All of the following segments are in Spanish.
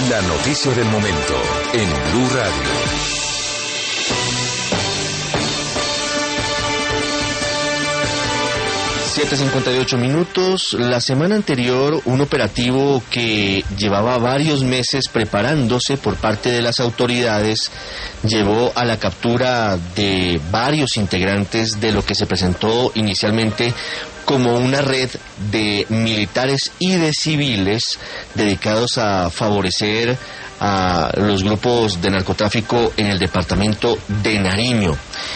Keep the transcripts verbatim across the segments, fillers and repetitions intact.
La noticia del momento en Blue Radio. siete cincuenta y ocho minutos. La semana anterior, un operativo que llevaba varios meses preparándose por parte de las autoridades llevó a la captura de varios integrantes de lo que se presentó inicialmente como una red de militares y de civiles dedicados a favorecer a los grupos de narcotráfico en el departamento de Nariño.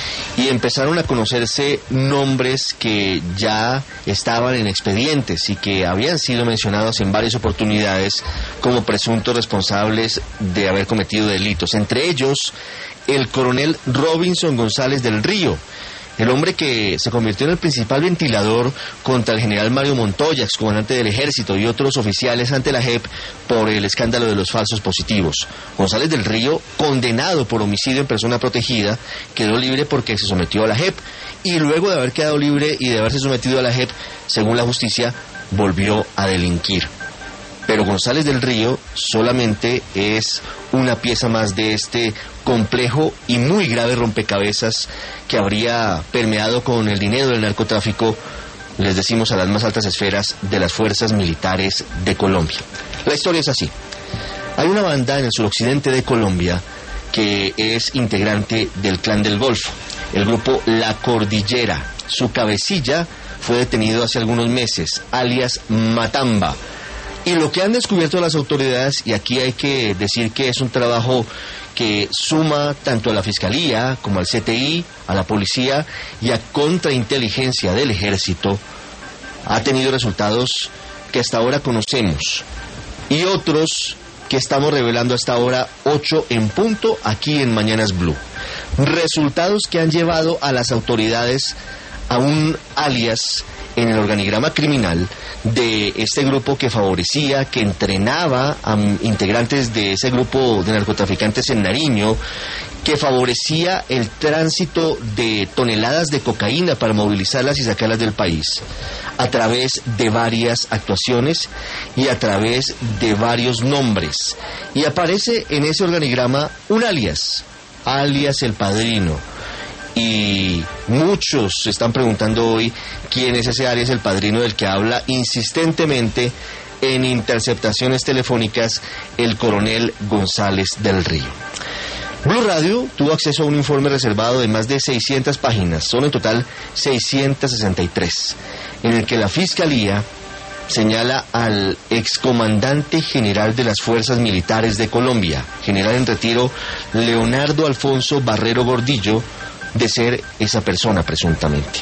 Y empezaron a conocerse nombres que ya estaban en expedientes y que habían sido mencionados en varias oportunidades como presuntos responsables de haber cometido delitos. Entre ellos, el coronel Robinson González del Río, el hombre que se convirtió en el principal ventilador contra el general Mario Montoya, excomandante del Ejército, y otros oficiales ante la J E P por el escándalo de los falsos positivos. González del Río, condenado por homicidio en persona protegida, quedó libre porque se sometió a la J E P, y luego de haber quedado libre y de haberse sometido a la J E P, según la justicia, volvió a delinquir. Pero González del Río solamente es una pieza más de este complejo y muy grave rompecabezas que habría permeado con el dinero del narcotráfico, les decimos, a las más altas esferas de las fuerzas militares de Colombia. La historia es así. Hay una banda en el suroccidente de Colombia que es integrante del Clan del Golfo, el grupo La Cordillera. Su cabecilla fue detenido hace algunos meses, alias Matamba. Y lo que han descubierto las autoridades, y aquí hay que decir que es un trabajo que suma tanto a la Fiscalía como al C T I, a la Policía y a Contrainteligencia del Ejército, ha tenido resultados que hasta ahora conocemos y otros que estamos revelando hasta ahora, ocho en punto, aquí en Mañanas Blue. Resultados que han llevado a las autoridades a un alias en el organigrama criminal de este grupo que favorecía, que entrenaba a integrantes de ese grupo de narcotraficantes en Nariño, que favorecía el tránsito de toneladas de cocaína para movilizarlas y sacarlas del país, a través de varias actuaciones y a través de varios nombres. Y aparece en ese organigrama un alias, alias El Padrino. Y muchos se están preguntando hoy quién es ese alias El Padrino del que habla insistentemente en interceptaciones telefónicas el coronel González del Río. Blue Radio tuvo acceso a un informe reservado de más de seiscientas páginas, son en total seiscientas sesenta y tres, en el que la Fiscalía señala al excomandante general de las Fuerzas Militares de Colombia, general en retiro Leonardo Alfonso Barrero Gordillo, de ser esa persona presuntamente.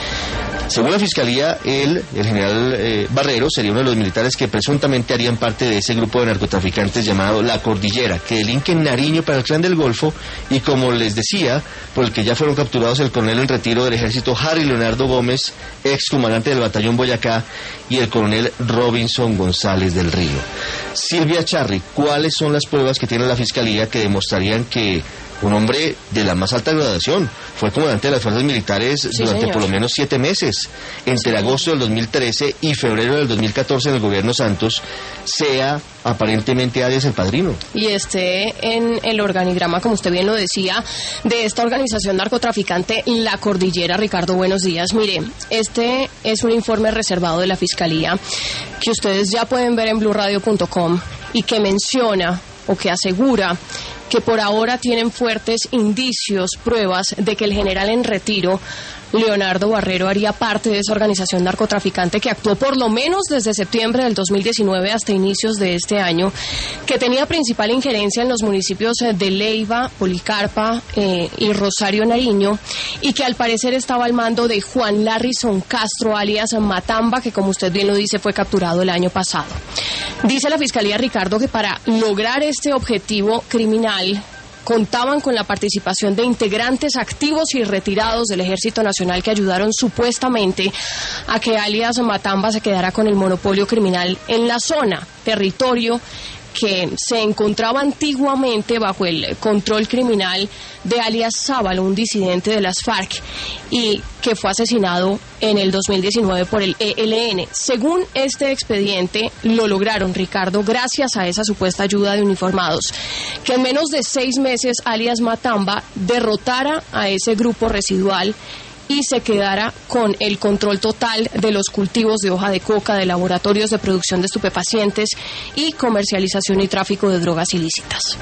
Según la Fiscalía, él, el general eh, Barrero, sería uno de los militares que presuntamente harían parte de ese grupo de narcotraficantes llamado La Cordillera, que delinque en Nariño para el Clan del Golfo, y como les decía, por el que ya fueron capturados el coronel en retiro del Ejército Harry Leonardo Gómez, ex comandante del batallón Boyacá, y el coronel Robinson González del Río. Silvia Charri, ¿cuáles son las pruebas que tiene la Fiscalía que demostrarían que un hombre de la más alta graduación fue comandante de las fuerzas militares sí, durante señor. por lo menos siete meses, entre sí. agosto del dos mil trece y febrero del dos mil catorce en el gobierno Santos, sea aparentemente alias El Padrino? Y esté en el organigrama, como usted bien lo decía, de esta organización narcotraficante La Cordillera. Ricardo, buenos días. Mire, este es un informe reservado de la Fiscalía que ustedes ya pueden ver en blue radio punto com y que menciona o que asegura que por ahora tienen fuertes indicios, pruebas de que el general en retiro, Leonardo Barrero, haría parte de esa organización narcotraficante que actuó por lo menos desde septiembre del dos mil diecinueve hasta inicios de este año, que tenía principal injerencia en los municipios de Leiva, Policarpa eh, y Rosario Nariño, y que al parecer estaba al mando de Juan Larrison Castro, alias Matamba, que como usted bien lo dice fue capturado el año pasado. Dice la Fiscalía, Ricardo, que para lograr este objetivo criminal contaban con la participación de integrantes activos y retirados del Ejército Nacional que ayudaron supuestamente a que alias Matamba se quedara con el monopolio criminal en la zona, territorio que se encontraba antiguamente bajo el control criminal de alias Sábalo, un disidente de las FARC, y que fue asesinado en el dos mil diecinueve por el E L N. Según este expediente, lo lograron, Ricardo, gracias a esa supuesta ayuda de uniformados, que en menos de seis meses alias Matamba derrotara a ese grupo residual y se quedara con el control total de los cultivos de hoja de coca, de laboratorios de producción de estupefacientes y comercialización y tráfico de drogas ilícitas.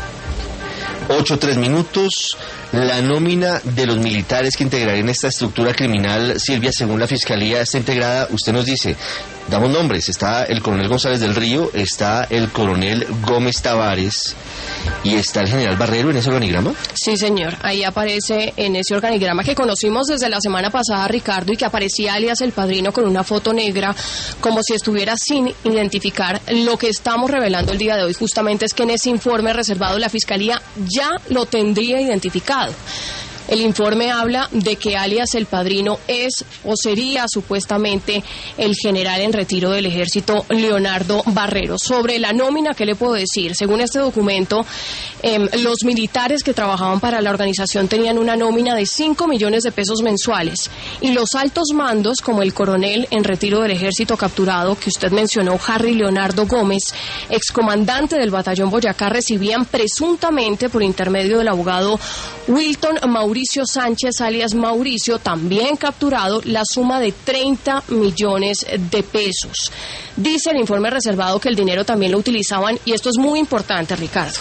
Ocho, tres minutos. La nómina de los militares que integrarían esta estructura criminal, Silvia, según la Fiscalía, está integrada, usted nos dice, damos nombres, está el coronel González del Río, está el coronel Gómez Tavares y está el general Barrero en ese organigrama. Sí, señor, ahí aparece en ese organigrama que conocimos desde la semana pasada, Ricardo, y que aparecía alias El Padrino con una foto negra, como si estuviera sin identificar. Lo que estamos revelando el día de hoy justamente es que en ese informe reservado la Fiscalía ya lo tendría identificado. El informe habla de que alias El Padrino es o sería supuestamente el general en retiro del ejército Leonardo Barrero. Sobre la nómina, ¿qué le puedo decir? Según este documento, eh, los militares que trabajaban para la organización tenían una nómina de cinco millones de pesos mensuales y los altos mandos, como el coronel en retiro del ejército capturado que usted mencionó, Harry Leonardo Gómez, excomandante del batallón Boyacá, recibían presuntamente por intermedio del abogado Wilton Mauricio Mauricio Sánchez, alias Mauricio, también capturado, la suma de treinta millones de pesos. Dice el informe reservado que el dinero también lo utilizaban, y esto es muy importante, Ricardo,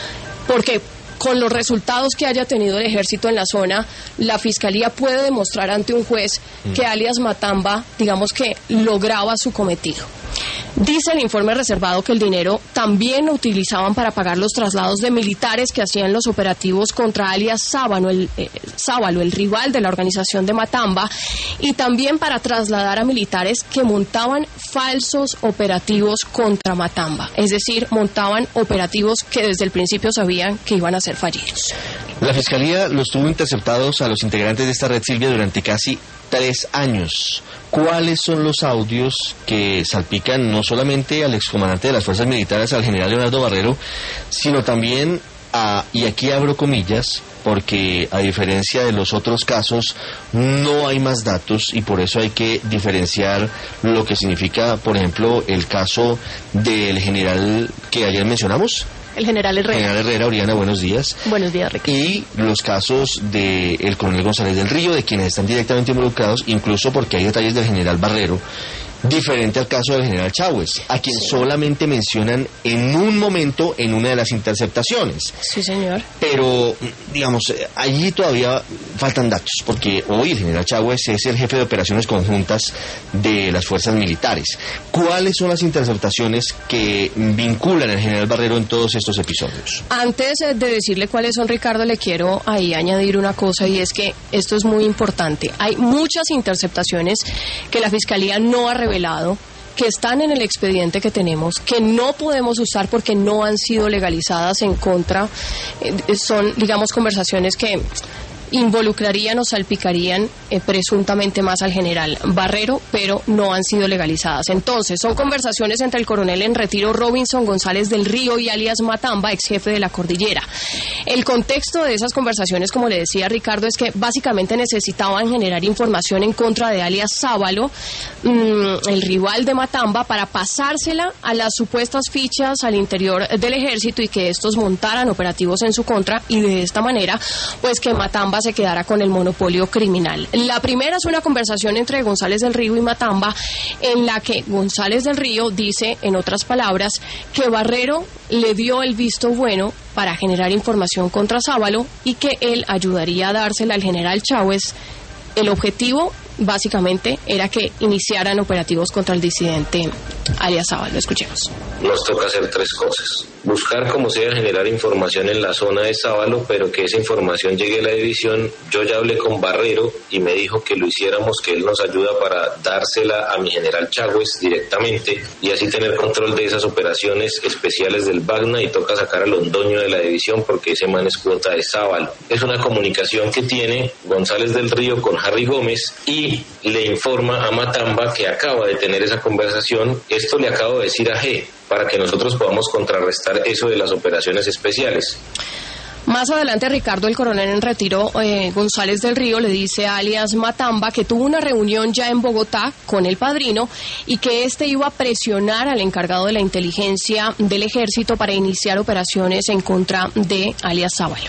porque con los resultados que haya tenido el ejército en la zona, la Fiscalía puede demostrar ante un juez que alias Matamba, digamos que lograba su cometido. Dice el informe reservado que el dinero también lo utilizaban para pagar los traslados de militares que hacían los operativos contra alias Sábalo, el, eh, Sábalo, el rival de la organización de Matamba, y también para trasladar a militares que montaban falsos operativos contra Matamba. Es decir, montaban operativos que desde el principio sabían que iban a ser fallidos. La Fiscalía los tuvo interceptados a los integrantes de esta red, Silvia, durante casi tres años. ¿Cuáles son los audios que salpican no solamente al excomandante de las fuerzas militares, al general Leonardo Barrero, sino también a, y aquí abro comillas, porque a diferencia de los otros casos no hay más datos y por eso hay que diferenciar lo que significa, por ejemplo, el caso del general que ayer mencionamos? El general Herrera. General Herrera, Oriana, buenos días. Buenos días, Ricardo. Y los casos del coronel González del Río, de quienes están directamente involucrados, incluso porque hay detalles del general Barrero, diferente al caso del general Chávez, a quien sí. solamente mencionan en un momento en una de las interceptaciones. Sí, señor. Pero, digamos, allí todavía faltan datos, porque hoy el general Chávez es el jefe de operaciones conjuntas de las fuerzas militares. ¿Cuáles son las interceptaciones que vinculan al general Barrero en todos estos episodios? Antes de decirle cuáles son, Ricardo, le quiero ahí añadir una cosa, y es que esto es muy importante. Hay muchas interceptaciones que la Fiscalía no ha revelado, que están en el expediente que tenemos, que no podemos usar porque no han sido legalizadas en contra. Eh, son, digamos, conversaciones que involucrarían o salpicarían eh, presuntamente más al general Barrero, pero no han sido legalizadas. Entonces, son conversaciones entre el coronel en retiro Robinson González del Río y alias Matamba, ex jefe de la Cordillera. El contexto de esas conversaciones, como le decía Ricardo, es que básicamente necesitaban generar información en contra de alias Sábalo, mmm, el rival de Matamba, para pasársela a las supuestas fichas al interior del ejército y que estos montaran operativos en su contra, y de esta manera, pues que Matamba se quedara con el monopolio criminal. La primera es una conversación entre González del Río y Matamba, en la que González del Río dice, en otras palabras, que Barrero le dio el visto bueno para generar información contra Sábalo y que él ayudaría a dársela al general Chávez. El objetivo, básicamente, era que iniciaran operativos contra el disidente alias Sábalo. Escuchemos. Nos toca hacer tres cosas. Buscar como sea generar información en la zona de Sábalo, pero que esa información llegue a la división. Yo ya hablé con Barrero y me dijo que lo hiciéramos, que él nos ayuda para dársela a mi general Chávez directamente y así tener control de esas operaciones especiales del Bagna, y toca sacar a Londoño de la división porque ese man es cuota de Sábalo. Es una comunicación que tiene González del Río con Harry Gómez y le informa a Matamba que acaba de tener esa conversación. Esto le acabo de decir a G, para que nosotros podamos contrarrestar eso de las operaciones especiales. Más adelante, Ricardo, el coronel en retiro, eh, González del Río, le dice a alias Matamba que tuvo una reunión ya en Bogotá con el padrino y que este iba a presionar al encargado de la inteligencia del ejército para iniciar operaciones en contra de alias Sábalo.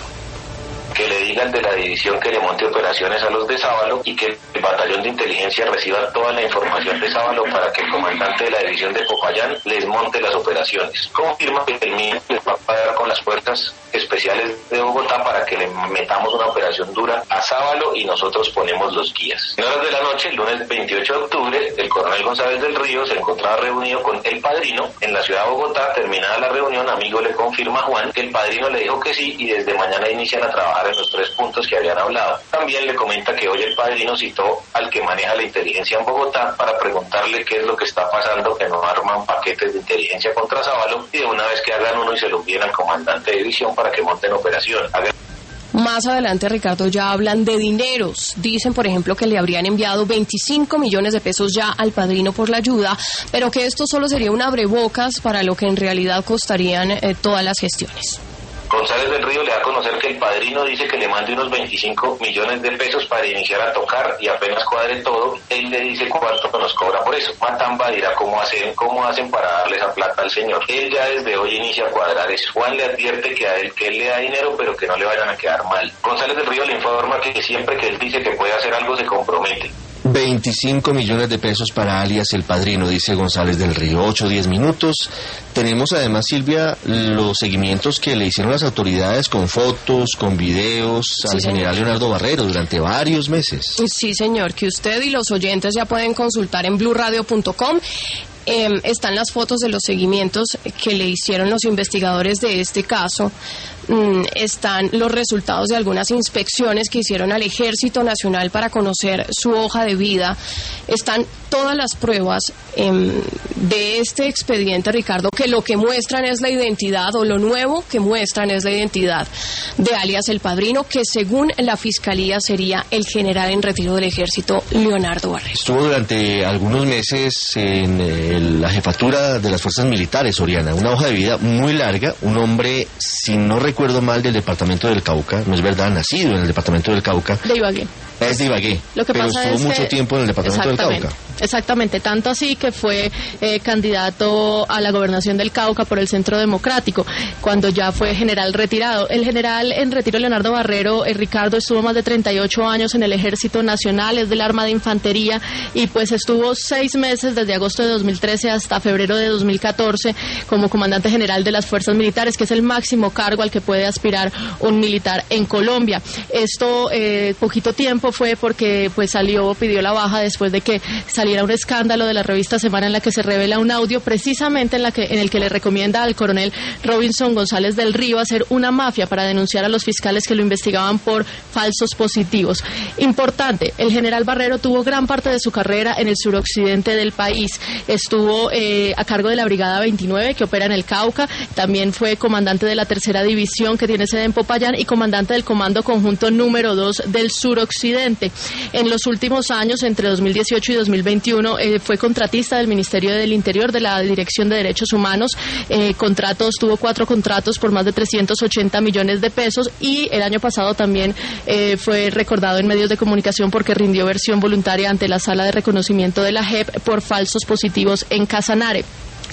Que le digan de la división que le monte operaciones a los de Sábalo y que el batallón de inteligencia reciba toda la información de Sábalo para que el comandante de la división de Popayán les monte las operaciones. Confirma que el M I N les va a pagar con las fuerzas especiales de Bogotá para que le metamos una operación dura a Sábalo y nosotros ponemos los guías. En horas de la noche, el lunes veintiocho de octubre, el coronel González del Río se encontraba reunido con el padrino en la ciudad de Bogotá. Terminada la reunión, amigo le confirma a Juan que el padrino le dijo que sí y desde mañana inician a trabajar en los tres puntos que habían hablado. También le comenta que hoy el padrino citó al que maneja la inteligencia en Bogotá para preguntarle qué es lo que está pasando, que no arman paquetes de inteligencia contra Sábalo y de una vez que hagan uno y se lo envíen al comandante de división para que monten operación. Hagan... Más adelante, Ricardo, ya hablan de dineros. Dicen, por ejemplo, que le habrían enviado veinticinco millones de pesos ya al padrino por la ayuda, pero que esto solo sería un abrebocas para lo que en realidad costarían eh, todas las gestiones. González del Río le da a conocer que el padrino dice que le mande unos veinticinco millones de pesos para iniciar a tocar y apenas cuadre todo, él le dice cuánto nos cobra por eso. Matamba dirá cómo hacen, cómo hacen para darle esa plata al señor. Él ya desde hoy inicia a cuadrar eso. Juan le advierte que a él, que él le da dinero, pero que no le vayan a quedar mal. González del Río le informa que siempre que él dice que puede hacer algo se compromete. veinticinco millones de pesos para alias El Padrino, dice González del Río. ocho, diez minutos. Tenemos además, Silvia, los seguimientos que le hicieron las autoridades con fotos, con videos al sí, general señor. Leonardo Barrero durante varios meses. Sí, señor, que usted y los oyentes ya pueden consultar en blue radio punto com. Eh, están las fotos de los seguimientos que le hicieron los investigadores de este caso. Mm, están los resultados de algunas inspecciones que hicieron al Ejército Nacional para conocer su hoja de vida. Están todas las pruebas eh, de este expediente, Ricardo, que lo que muestran es la identidad, o lo nuevo que muestran es la identidad de alias El Padrino, que según la Fiscalía sería el general en retiro del Ejército, Leonardo Barrero. Estuvo durante algunos meses en el, la jefatura de las fuerzas militares, Oriana, una hoja de vida muy larga, un hombre, si no recuerdo mal, del departamento del Cauca, no es verdad, nacido en el departamento del Cauca. De Ibagué. Es de Ibagué, Lo que pero pasa estuvo es mucho que, tiempo en el departamento del Cauca. Exactamente, tanto así que fue eh, candidato a la gobernación del Cauca por el Centro Democrático, cuando ya fue general retirado. El general en retiro, Leonardo Barrero, eh, Ricardo, estuvo más de treinta y ocho años en el Ejército Nacional, es del Arma de Infantería, y pues estuvo seis meses desde agosto de dos mil trece hasta febrero de dos mil catorce como comandante general de las Fuerzas Militares, que es el máximo cargo al que puede aspirar un militar en Colombia. Esto eh, poquito tiempo fue porque pues salió, pidió la baja después de que saliera un escándalo de la revista Semana en la que se revela un audio precisamente en la que en el que le recomienda al coronel Robinson González del Río hacer una mafia para denunciar a los fiscales que lo investigaban por falsos positivos. Importante, el general Barrero tuvo gran parte de su carrera en el suroccidente del país. Estuvo eh, a cargo de la Brigada veintinueve, que opera en el Cauca. También fue comandante de la tercera división, que tiene sede en Popayán, y comandante del Comando Conjunto número dos del suroccidente. En los últimos años, entre dos mil dieciocho y dos mil veintiuno, eh, fue contratista del Ministerio del Interior, de la Dirección de Derechos Humanos. Eh, contratos, tuvo cuatro contratos por más de trescientos ochenta millones de pesos, y el año pasado también eh, fue recordado en medios de comunicación porque rindió versión voluntaria ante la Sala de Reconocimiento de la J E P por falsos positivos en Casanare.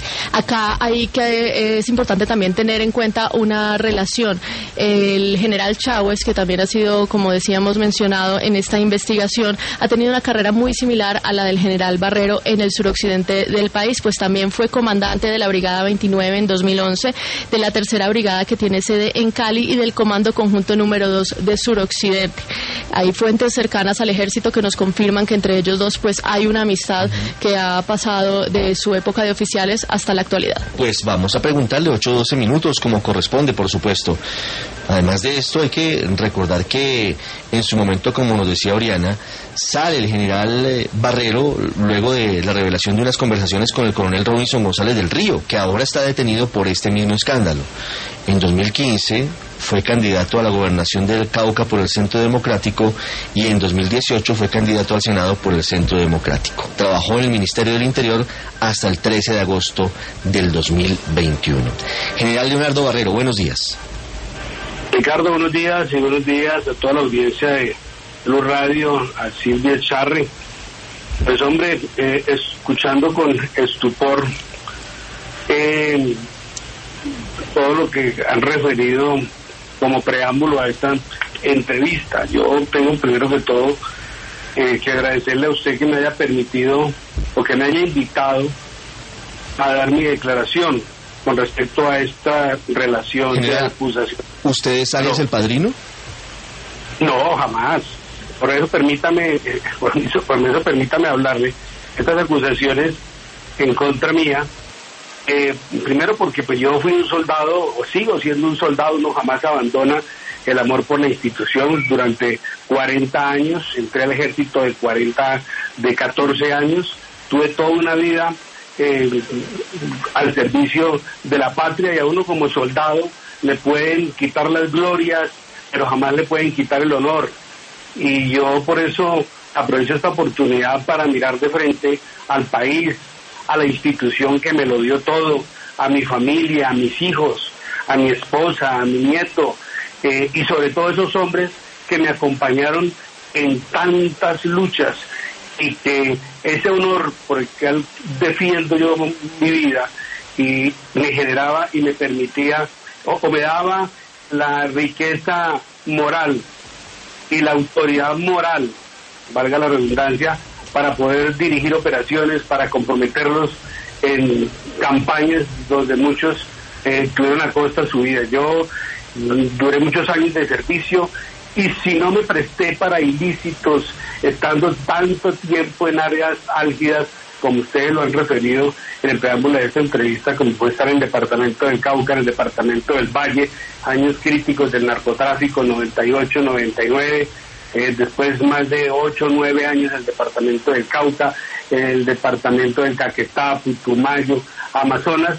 Acá hay que eh, es importante también tener en cuenta una relación. El general Chávez, que también ha sido, como decíamos, mencionado en esta investigación, ha tenido una carrera muy similar a la del general Barrero en el suroccidente del país, pues también fue comandante de la Brigada veintinueve en dos mil once, de la tercera brigada que tiene sede en Cali y del Comando Conjunto número dos de suroccidente. Hay fuentes cercanas al ejército que nos confirman que entre ellos dos pues hay una amistad que ha pasado de su época de oficiales hasta la actualidad. Pues vamos a preguntarle ocho o doce minutos, como corresponde, por supuesto. Además de esto, hay que recordar que en su momento, como nos decía Oriana, sale el general Barrero luego de la revelación de unas conversaciones con el coronel Robinson González del Río, que ahora está detenido por este mismo escándalo. En dos mil quince, fue candidato a la gobernación del Cauca por el Centro Democrático y en dos mil dieciocho fue candidato al Senado por el Centro Democrático. Trabajó en el Ministerio del Interior hasta el trece de agosto del dos mil veintiuno. General Leonardo Barrero, buenos días. Ricardo, buenos días y buenos días a toda la audiencia de Blue Radio, a Silvia Charri. Pues hombre, eh, escuchando con estupor eh, todo lo que han referido como preámbulo a esta entrevista. Yo tengo primero que todo eh, que agradecerle a usted que me haya permitido o que me haya invitado a dar mi declaración con respecto a esta relación General, de acusación. ¿Usted es alias no. el padrino? No, jamás. Por eso permítame, eh, por, eso, por eso permítame hablarle. Estas acusaciones en contra mía, eh, primero porque pues yo fui un soldado, o sigo siendo un soldado, uno jamás abandona el amor por la institución. Durante cuarenta años, entré al ejército de cuarenta, de catorce años, tuve toda una vida eh, al servicio de la patria, y a uno como soldado le pueden quitar las glorias, pero jamás le pueden quitar el honor. Y yo por eso aprovecho esta oportunidad para mirar de frente al país, a la institución que me lo dio todo, a mi familia, a mis hijos, a mi esposa, a mi nieto, eh, y sobre todo esos hombres que me acompañaron en tantas luchas, y que ese honor por el que defiendo yo mi vida y me generaba y me permitía o, o me daba la riqueza moral y la autoridad moral, valga la redundancia, para poder dirigir operaciones, para comprometerlos en campañas donde muchos eh, tuvieron a costa su vida. Yo duré muchos años de servicio, y si no me presté para ilícitos, estando tanto tiempo en áreas álgidas, como ustedes lo han referido en el preámbulo de esta entrevista, como puede estar en el departamento del Cauca, en el departamento del Valle, años críticos del narcotráfico, noventa y ocho, noventa y nueve, eh, después más de ocho, nueve años en el departamento del Cauca, en el departamento del Caquetá, Putumayo, Amazonas.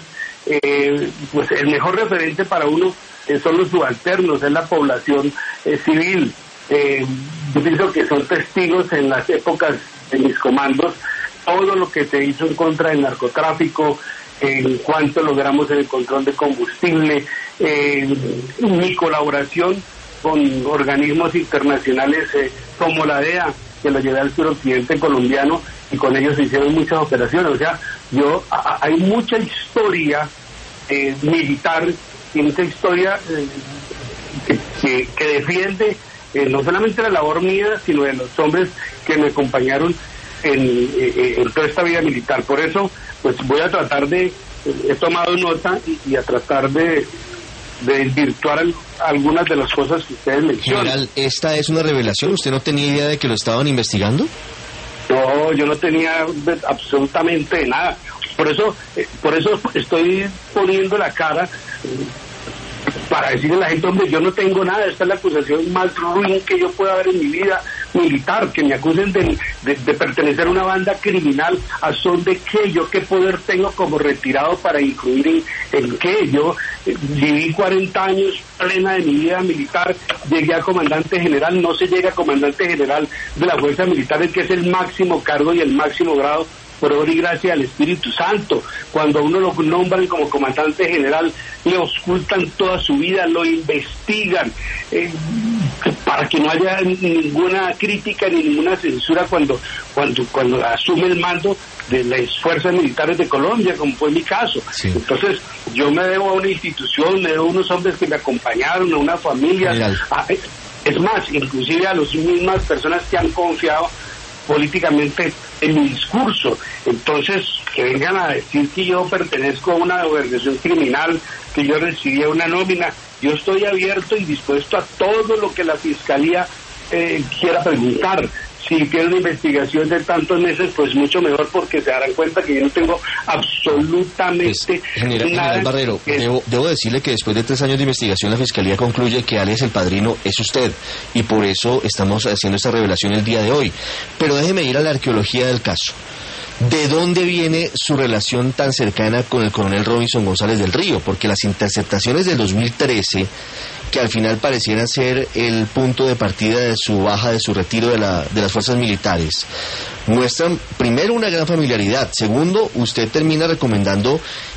Eh, pues el mejor referente para uno eh, son los subalternos, es la población eh, civil. Eh, yo pienso que son testigos en las épocas de mis comandos todo lo que se hizo en contra del narcotráfico, en cuanto logramos en el control de combustible, eh, mi colaboración con organismos internacionales eh, como la D E A, que lo llevé al suroccidente colombiano, y con ellos se hicieron muchas operaciones. O sea, yo a, hay mucha historia eh, militar y mucha historia eh, que, que, que defiende eh, no solamente la labor mía, sino de los hombres que me acompañaron en, en, en toda esta vida militar. Por eso, pues voy a tratar de, he tomado nota y, y a tratar de, de desvirtuar algunas de las cosas que ustedes mencionan. General, ¿esta es una revelación? ¿Usted no tenía idea de que lo estaban investigando? No, yo no tenía absolutamente nada. Por eso, eh, por eso estoy poniendo la cara eh, para decirle a la gente, hombre, yo no tengo nada. Esta es la acusación más ruin que yo pueda ver en mi vida militar, que me acusen de, de, de pertenecer a una banda criminal. ¿A son de qué? ¿Yo qué poder tengo como retirado para incluir en, en qué? Yo eh, viví cuarenta años plena de mi vida militar, llegué a comandante general. No se llega a comandante general de la fuerza militar, el que es el máximo cargo y el máximo grado, por obra y gracia del Espíritu Santo. Cuando a uno lo nombran como comandante general, le ocultan toda su vida, lo investigan, eh, para que no haya ninguna crítica ni ninguna censura cuando, cuando, cuando asume el mando de las fuerzas militares de Colombia, como fue mi caso. Sí. Entonces, yo me debo a una institución, me debo a unos hombres que me acompañaron, a una familia, a, es más, inclusive a las mismas personas que han confiado políticamente en mi discurso. Entonces, que vengan a decir que yo pertenezco a una organización criminal, que yo recibía una nómina, yo estoy abierto y dispuesto a todo lo que la Fiscalía eh, quiera preguntar. Si quiere una investigación de tantos meses, pues mucho mejor, porque se darán cuenta que yo no tengo absolutamente pues, general, nada. General Barrero, que... debo, debo decirle que después de tres años de investigación la Fiscalía concluye que alias el padrino es usted, y por eso estamos haciendo esta revelación el día de hoy. Pero déjeme ir a la arqueología del caso. ¿De dónde viene su relación tan cercana con el coronel Robinson González del Río? Porque las interceptaciones del dos mil trece que al final parecieran ser el punto de partida de su baja, de su retiro de, la, de las fuerzas militares, muestran primero una gran familiaridad. Segundo, usted termina recomendando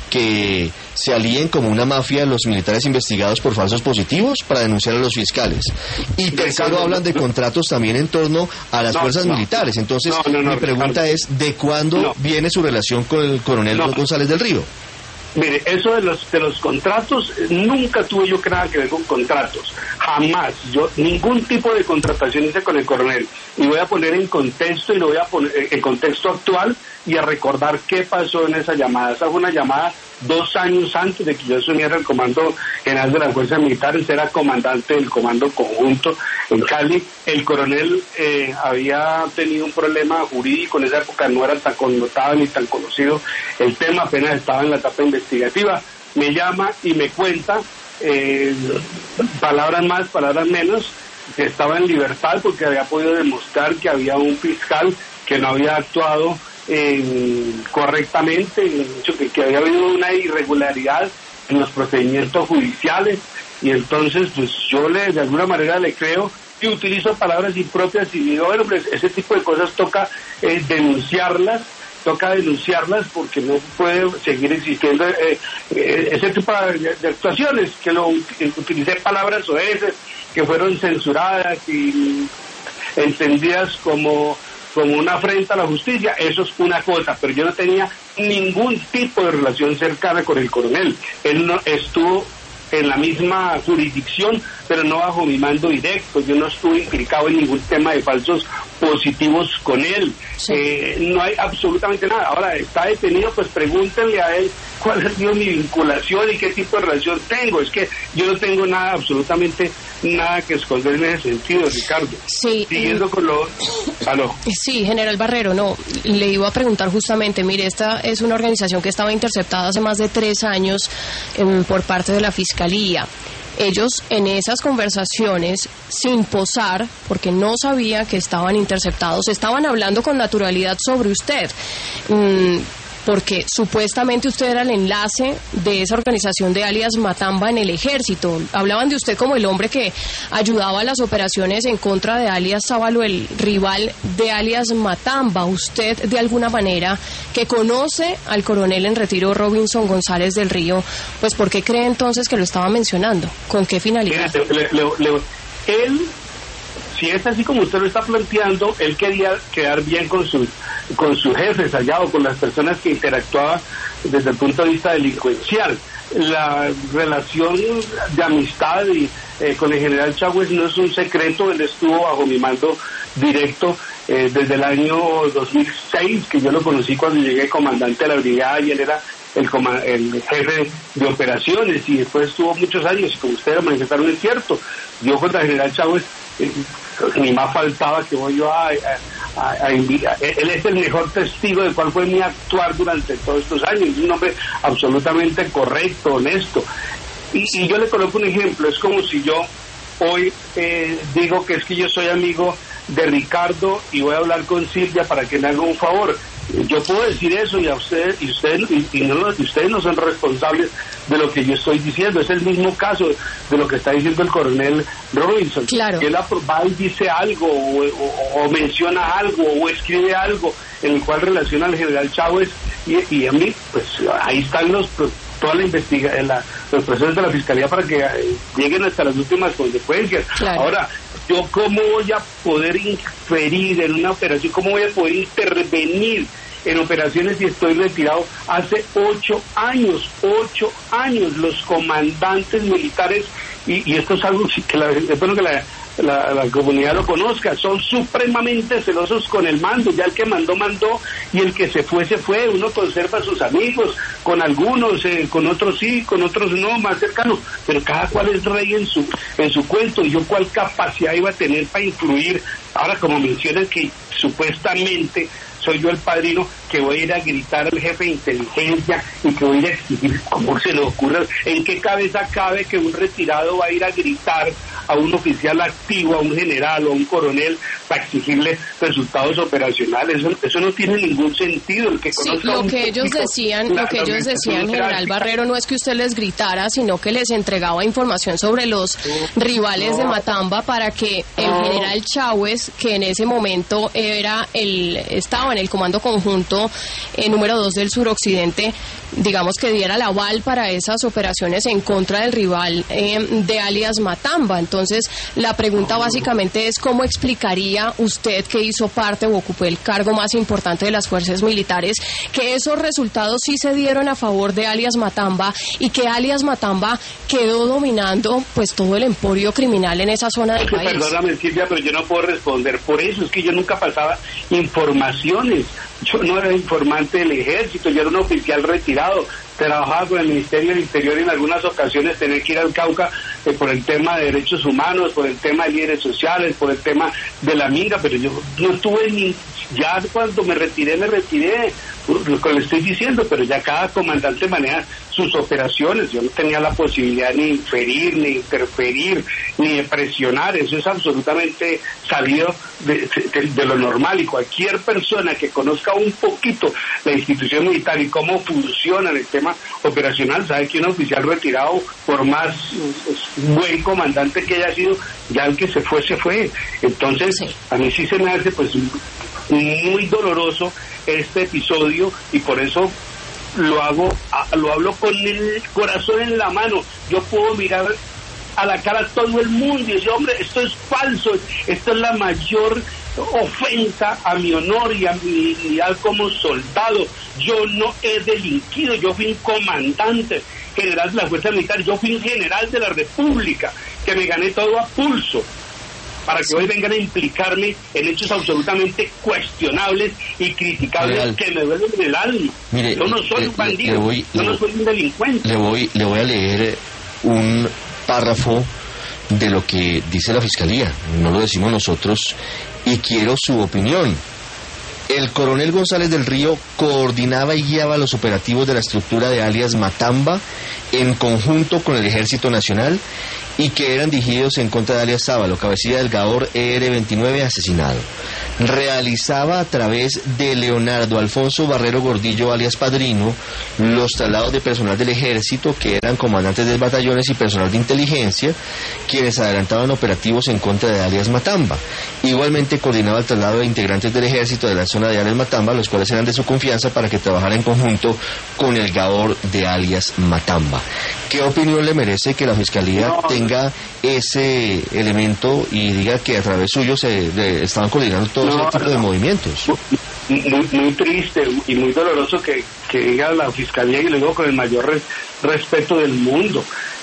que se alíen como una mafia los militares investigados por falsos positivos para denunciar a los fiscales. Y tercero, hablan de contratos también en torno a las no, fuerzas no, militares. Entonces, no, no, no, mi pregunta Ricardo. es, ¿de cuándo No. viene su relación con el coronel No. González del Río? Mire, eso de los de los contratos, nunca tuve yo que nada que ver con contratos, jamás. Yo ningún tipo de contratación hice con el coronel. Y voy a poner en contexto y lo voy a poner en contexto actual y a recordar qué pasó en esa llamada. Esa fue una llamada dos años antes de que yo asumiera el comando general de las fuerzas militares. Era comandante del comando conjunto en Cali. El coronel eh, había tenido un problema jurídico, en esa época no era tan connotado ni tan conocido el tema, apenas estaba en la etapa investigativa. Me llama y me cuenta, eh, palabras más, palabras menos, que estaba en libertad porque había podido demostrar que había un fiscal que no había actuado Eh, correctamente, que, que había habido una irregularidad en los procedimientos judiciales, y entonces pues yo le de alguna manera le creo y utilizo palabras impropias y digo, bueno, pues ese tipo de cosas toca eh, denunciarlas, toca denunciarlas porque no puede seguir existiendo eh, eh, ese tipo de, de actuaciones, que lo utilicé palabras oeces que fueron censuradas y entendidas como como una afrenta a la justicia. Eso es una cosa, pero yo no tenía ningún tipo de relación cercana con el coronel. Él no estuvo en la misma jurisdicción, pero no bajo mi mando directo. Yo no estuve implicado en ningún tema de falsos positivos con él. Sí. Eh, no hay absolutamente nada. Ahora, está detenido, pues pregúntenle a él cuál ha sido mi vinculación y qué tipo de relación tengo. Es que yo no tengo nada, absolutamente nada que esconder en ese sentido, Ricardo. Sí. Siguiendo eh, con lo... ¿Aló? Sí, general Barrero, no, le iba a preguntar justamente, mire, esta es una organización que estaba interceptada hace más de tres años eh, por parte de la Fiscalía. Ellos en esas conversaciones, sin posar, porque no sabía que estaban interceptados, estaban hablando con naturalidad sobre usted, mm, porque supuestamente usted era el enlace de esa organización de alias Matamba en el ejército. Hablaban de usted como el hombre que ayudaba a las operaciones en contra de alias Sábalo, el rival de alias Matamba. Usted, de alguna manera, que conoce al coronel en retiro Robinson González del Río, pues ¿por qué cree entonces que lo estaba mencionando? ¿Con qué finalidad? Mira, le, le, le, él, si es así como usted lo está planteando, él quería quedar bien con sus con sus jefes allá o con las personas que interactuaban desde el punto de vista delincuencial. La relación de amistad y, eh, con el general Chagües no es un secreto. Él estuvo bajo mi mando directo eh, desde el año dos mil seis, que yo lo conocí cuando llegué comandante de la brigada y él era el, el jefe de operaciones, y después estuvo muchos años, y como ustedes manifestaron, es cierto, yo contra el general Chagües eh, ni más faltaba que voy yo a, a, a, a invitar. Él es el mejor testigo de cuál fue mi actuar durante todos estos años. Es un hombre absolutamente correcto, honesto. Y, y yo le coloco un ejemplo. Es como si yo hoy eh, digo que es que yo soy amigo de Ricardo y voy a hablar con Silvia para que me haga un favor. Yo puedo decir eso y a ustedes y ustedes y, y no, y ustedes no son responsables de lo que yo estoy diciendo. Es el mismo caso de lo que está diciendo el coronel Robinson. Claro. Que él va y dice algo o, o, o menciona algo o escribe algo en el cual relaciona al general Chávez y, y a mí, pues ahí están los toda la investigación, la, los procesos de la Fiscalía para que eh, lleguen hasta las últimas consecuencias. Claro. Ahora, yo cómo voy a poder inferir en una operación, cómo voy a poder intervenir en operaciones si estoy retirado hace ocho años, ocho años. Los comandantes militares, y, y esto es algo que la, es bueno que la, la, la comunidad lo conozca, son supremamente celosos con el mando. Ya el que mandó, mandó, y el que se fue, se fue. Uno conserva a sus amigos, con algunos, eh, con otros sí, con otros no, más cercanos, pero cada cual es rey en su en su cuento. Y yo cuál capacidad iba a tener para influir. Ahora, como mencionan que supuestamente soy yo el padrino, que voy a ir a gritar al jefe de inteligencia y que voy a ir a exigir, ¿cómo se le ocurre? ¿En qué cabeza cabe que un retirado va a ir a gritar a un oficial activo, a un general o a un coronel, para exigirle resultados operacionales. Eso, eso no tiene ningún sentido. El que sí, lo que ellos decían, la, lo que ellos decían, general Barrero, no es que usted les gritara, sino que les entregaba información sobre los no, rivales no. de Matamba para que el no. general Chávez, que en ese momento era el estaba en el comando conjunto eh, número dos del suroccidente, digamos que diera el aval para esas operaciones en contra del rival eh, de alias Matamba. Entonces, la pregunta básicamente es cómo explicaría usted, que hizo parte o ocupó el cargo más importante de las fuerzas militares, que esos resultados sí se dieron a favor de alias Matamba y que alias Matamba quedó dominando pues todo el emporio criminal en esa zona del país. Perdóname, Silvia, pero yo no puedo responder por eso, es que yo nunca pasaba informaciones. Yo no era informante del ejército, yo era un oficial retirado, trabajaba con el Ministerio del Interior y en algunas ocasiones tenía que ir al Cauca eh, por el tema de derechos humanos, por el tema de líderes sociales, por el tema de la minga, pero yo no tuve ni... Ya cuando me retiré, me retiré, lo que le estoy diciendo, pero ya cada comandante maneja sus operaciones. Yo no tenía la posibilidad ni inferir, ni interferir, ni de presionar. Eso es absolutamente salido de, de, de lo normal, y cualquier persona que conozca un poquito la institución militar y cómo funciona en el tema operacional sabe que un oficial retirado, por más buen comandante que haya sido, ya el que se fue, se fue. Entonces, sí. a mí sí se me hace pues muy doloroso este episodio, y por eso lo hago, lo hablo con el corazón en la mano. Yo puedo mirar a la cara a todo el mundo y decir, hombre, esto es falso, esto es la mayor ofensa a mi honor y a mi dignidad como soldado. Yo no he delinquido, yo fui un comandante general de la Fuerza Militar, yo fui un general de la República, que me gané todo a pulso, para que hoy vengan a implicarme en hechos absolutamente cuestionables y criticables. Real. Que me duelen en el alma. Mire, yo no soy le, un bandido, le voy, yo le, no soy un delincuente. Le voy, le voy a leer un párrafo de lo que dice la Fiscalía, no lo decimos nosotros, y quiero su opinión. El coronel González del Río coordinaba y guiaba los operativos de la estructura de alias Matamba en conjunto con el Ejército Nacional, y que eran dirigidos en contra de alias Sábalo, cabecilla del Gaor E R veintinueve asesinado. Realizaba a través de Leonardo Alfonso Barrero Gordillo, alias Padrino, los traslados de personal del ejército, que eran comandantes de batallones y personal de inteligencia, quienes adelantaban operativos en contra de alias Matamba. Igualmente coordinaba el traslado de integrantes del ejército de la zona de alias Matamba, los cuales eran de su confianza, para que trabajara en conjunto con el Gaor de alias Matamba. ¿Qué opinión le merece que la Fiscalía no. tenga ese elemento y diga que a través suyo se de, estaban coordinando todo no, ese tipo de movimientos? Muy, muy triste y muy doloroso que, que diga la Fiscalía, y lo digo con el mayor res, respeto del mundo.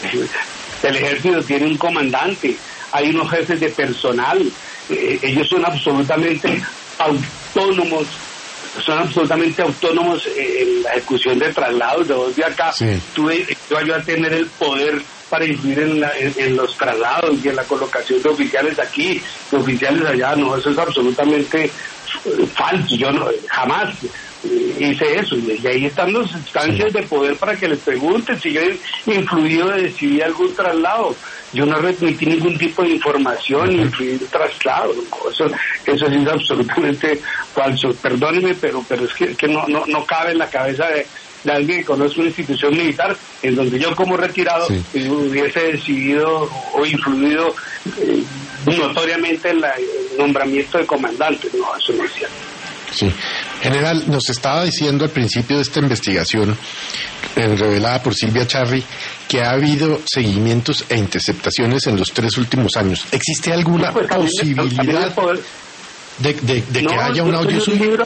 El ejército tiene un comandante, hay unos jefes de personal, eh, ellos son absolutamente autónomos, son absolutamente autónomos en la ejecución de traslados. De vos de acá, sí. tuve yo a tener el poder para influir en, la, en, en los traslados y en la colocación de oficiales aquí, de oficiales allá. No, eso es absolutamente falso. Yo no, jamás hice eso, y ahí están las instancias de poder para que les pregunten si yo he influido de decidir algún traslado. Yo no remití ningún tipo de información ni influí en traslado. No, eso, eso sí es absolutamente falso. Perdóneme, pero pero es que, que no, no, no cabe en la cabeza de, de alguien que conoce una institución militar en donde yo, como retirado, sí. hubiese decidido o influido eh, notoriamente en la, el nombramiento de comandantes. No, eso no es cierto. Sí. General, nos estaba diciendo al principio de esta investigación, eh, revelada por Silvia Charri, que ha habido seguimientos e interceptaciones en los tres últimos años. ¿Existe alguna no, pues, posibilidad poder... de, de, de no, que haya un audio suyo?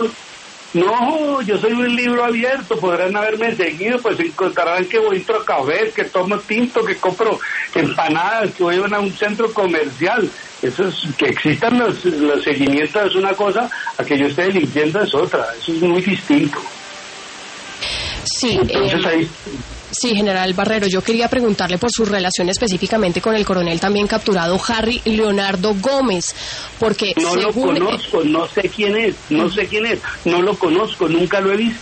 No, yo soy un libro abierto, podrán haberme seguido, pues encontrarán que voy a café, que tomo tinto, que compro empanadas, que voy a un centro comercial. Eso es, que existan los, los seguimientos es una cosa, a que yo esté delinquiendo es otra, eso es muy distinto. Sí, entonces eh... ahí... Sí, general Barrero, yo quería preguntarle por su relación específicamente con el coronel también capturado Harry Leonardo Gómez, porque no según... lo conozco, no sé quién es, no sé quién es, no lo conozco, nunca lo he visto.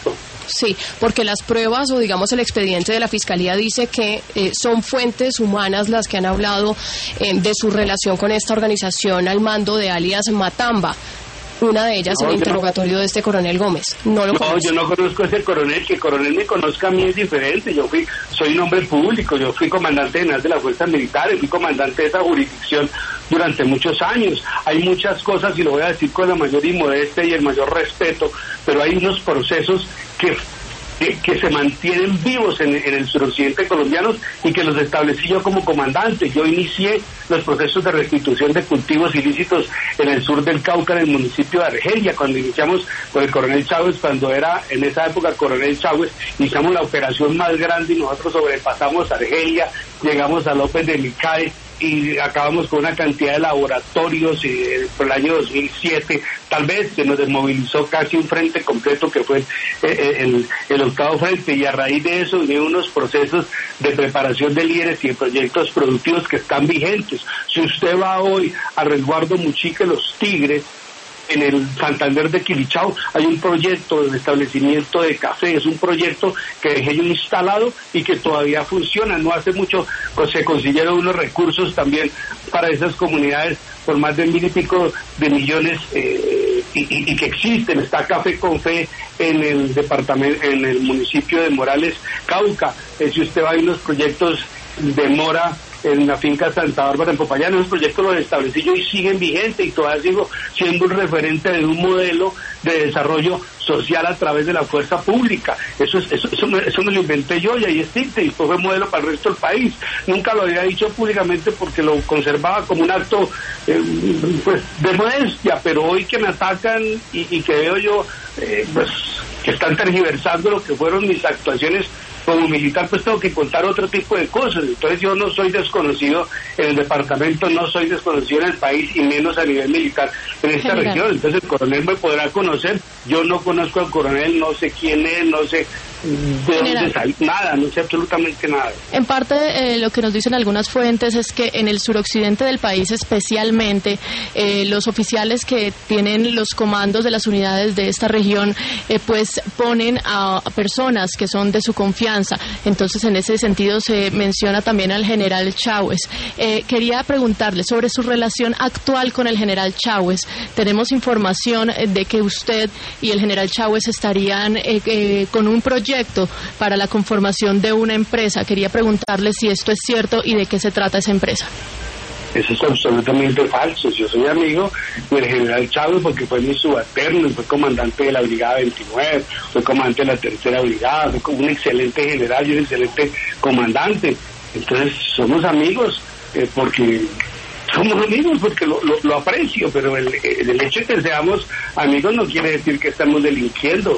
Sí, porque las pruebas o digamos el expediente de la Fiscalía dice que eh, son fuentes humanas las que han hablado eh, de su relación con esta organización al mando de alias Matamba. Una de ellas, no, el interrogatorio no, de este coronel Gómez. No lo No, conozco. yo no conozco a ese coronel. Que el coronel me conozca a mí es diferente. Yo fui, soy un hombre público. Yo fui comandante general de las fuerzas militares. Fui comandante de esa jurisdicción durante muchos años. Hay muchas cosas, y lo voy a decir con la mayor inmodestia y el mayor respeto, pero hay unos procesos que... Que, que se mantienen vivos en, en el suroccidente colombiano y que los establecí yo como comandante. Yo inicié los procesos de restitución de cultivos ilícitos en el sur del Cauca, en el municipio de Argelia, cuando iniciamos con el coronel Chávez, cuando era en esa época coronel Chávez, iniciamos la operación más grande y nosotros sobrepasamos Argelia, llegamos a López de Micae y acabamos con una cantidad de laboratorios y por el año dos mil siete tal vez se nos desmovilizó casi un frente completo que fue eh, el, el octavo frente, y a raíz de eso vinieron unos procesos de preparación de líderes y de proyectos productivos que están vigentes. Si usted va hoy a Resguardo Muchique, Los Tigres, en el Santander de Quilichao, hay un proyecto de establecimiento de café. Es un proyecto que dejé yo instalado y que todavía funciona. No hace mucho pues, se consiguieron unos recursos también para esas comunidades por más de mil y pico de millones eh, y, y, y que existen. Está Café con Fe en el departamento, en el municipio de Morales, Cauca. Eh, si usted va a ver los proyectos de mora en la finca Santa Bárbara en Popayán, esos proyectos los establecí yo y siguen vigentes, y todavía sigo siendo un referente de un modelo de desarrollo social a través de la fuerza pública. Eso es, eso, eso, me, eso me lo inventé yo y ahí existe, y fue modelo para el resto del país. Nunca lo había dicho públicamente porque lo conservaba como un acto eh, pues de modestia, pero hoy que me atacan y, y que veo yo eh, pues que están tergiversando lo que fueron mis actuaciones como militar, pues tengo que contar otro tipo de cosas. Entonces yo no soy desconocido en el departamento, no soy desconocido en el país, y menos a nivel militar en esta General. región. Entonces el coronel me podrá conocer. Yo no conozco al coronel, no sé quién es, no sé de General. dónde sale, nada, no sé absolutamente nada. En parte eh, lo que nos dicen algunas fuentes es que en el suroccidente del país especialmente eh, los oficiales que tienen los comandos de las unidades de esta región eh, pues ponen a personas que son de su confianza. Entonces en ese sentido se menciona también al general Chávez. Eh, quería preguntarle sobre su relación actual con el general Chávez. Tenemos información de que usted y el general Chávez estarían eh, eh, con un proyecto para la conformación de una empresa. Quería preguntarle si esto es cierto y de qué se trata esa empresa. Eso es absolutamente falso. Yo soy amigo del general Chávez porque fue mi subalterno, fue comandante de la Brigada veintinueve, fue comandante de la Tercera Brigada, fue un excelente general y un excelente comandante. Entonces somos amigos eh, porque somos amigos porque lo, lo, lo aprecio, pero el, el hecho de que seamos amigos no quiere decir que estamos delinquiendo.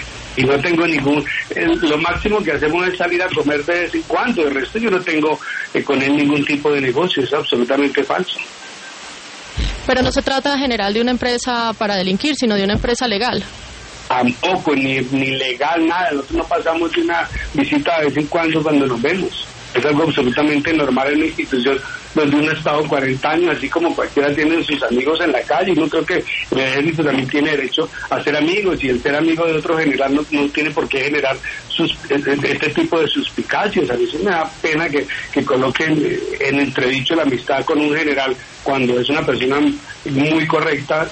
Y no tengo ningún, el, lo máximo que hacemos es salir a comer de vez en cuando. El resto yo no tengo eh, con él ningún tipo de negocio. Es absolutamente falso. Pero no se trata, general, de una empresa para delinquir, sino de una empresa legal. Tampoco, ni, ni legal, nada. Nosotros no pasamos de una visita de vez en cuando cuando nos vemos. Es algo absolutamente normal en una institución donde uno ha estado cuarenta años, así como cualquiera tiene sus amigos en la calle. Yo creo que el ejército también tiene derecho a ser amigos, y el ser amigo de otro general no, no tiene por qué generar sus, este tipo de suspicacias. A mí se me da pena que, que coloquen en entredicho la amistad con un general cuando es una persona muy correcta.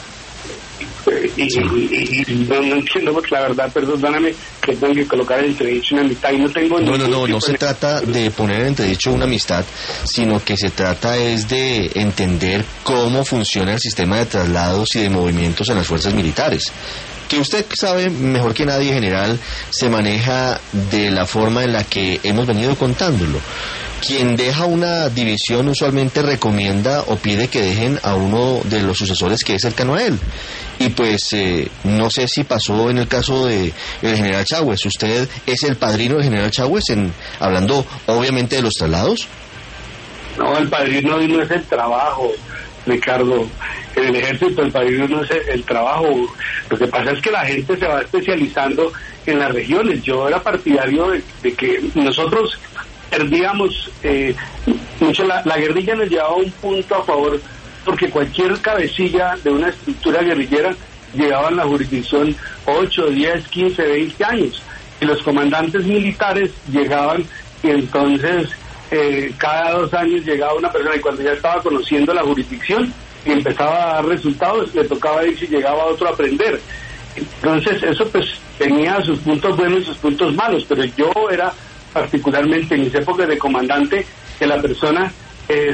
Y, y, y, y no, no entiendo, porque la verdad, perdóname, que tengo que colocar en entredicho una amistad y no tengo... No, no, no, no se trata de poner en entredicho una amistad, sino que se trata es de entender cómo funciona el sistema de traslados y de movimientos en las fuerzas militares. Que usted sabe mejor que nadie, general, se maneja de la forma en la que hemos venido contándolo. Quien deja una división usualmente recomienda o pide que dejen a uno de los sucesores que es cercano a él. Y pues eh, no sé si pasó en el caso de el general Chávez. ¿Usted es el padrino del general Chávez, en, hablando obviamente de los traslados? No, el padrino no es el trabajo, Ricardo. En el ejército el padrino no es el, el trabajo. Lo que pasa es que la gente se va especializando en las regiones. Yo era partidario de, de que nosotros perdíamos eh, mucho, la, la guerrilla nos llevaba un punto a favor, porque cualquier cabecilla de una estructura guerrillera llegaba a la jurisdicción ocho, diez, quince, veinte años. y los comandantes militares llegaban y entonces eh, cada dos años llegaba una persona y cuando ya estaba conociendo la jurisdicción y empezaba a dar resultados, le tocaba ir si llegaba otro a aprender. Entonces eso pues tenía sus puntos buenos y sus puntos malos, pero yo era particularmente en mis épocas de comandante que la persona eh,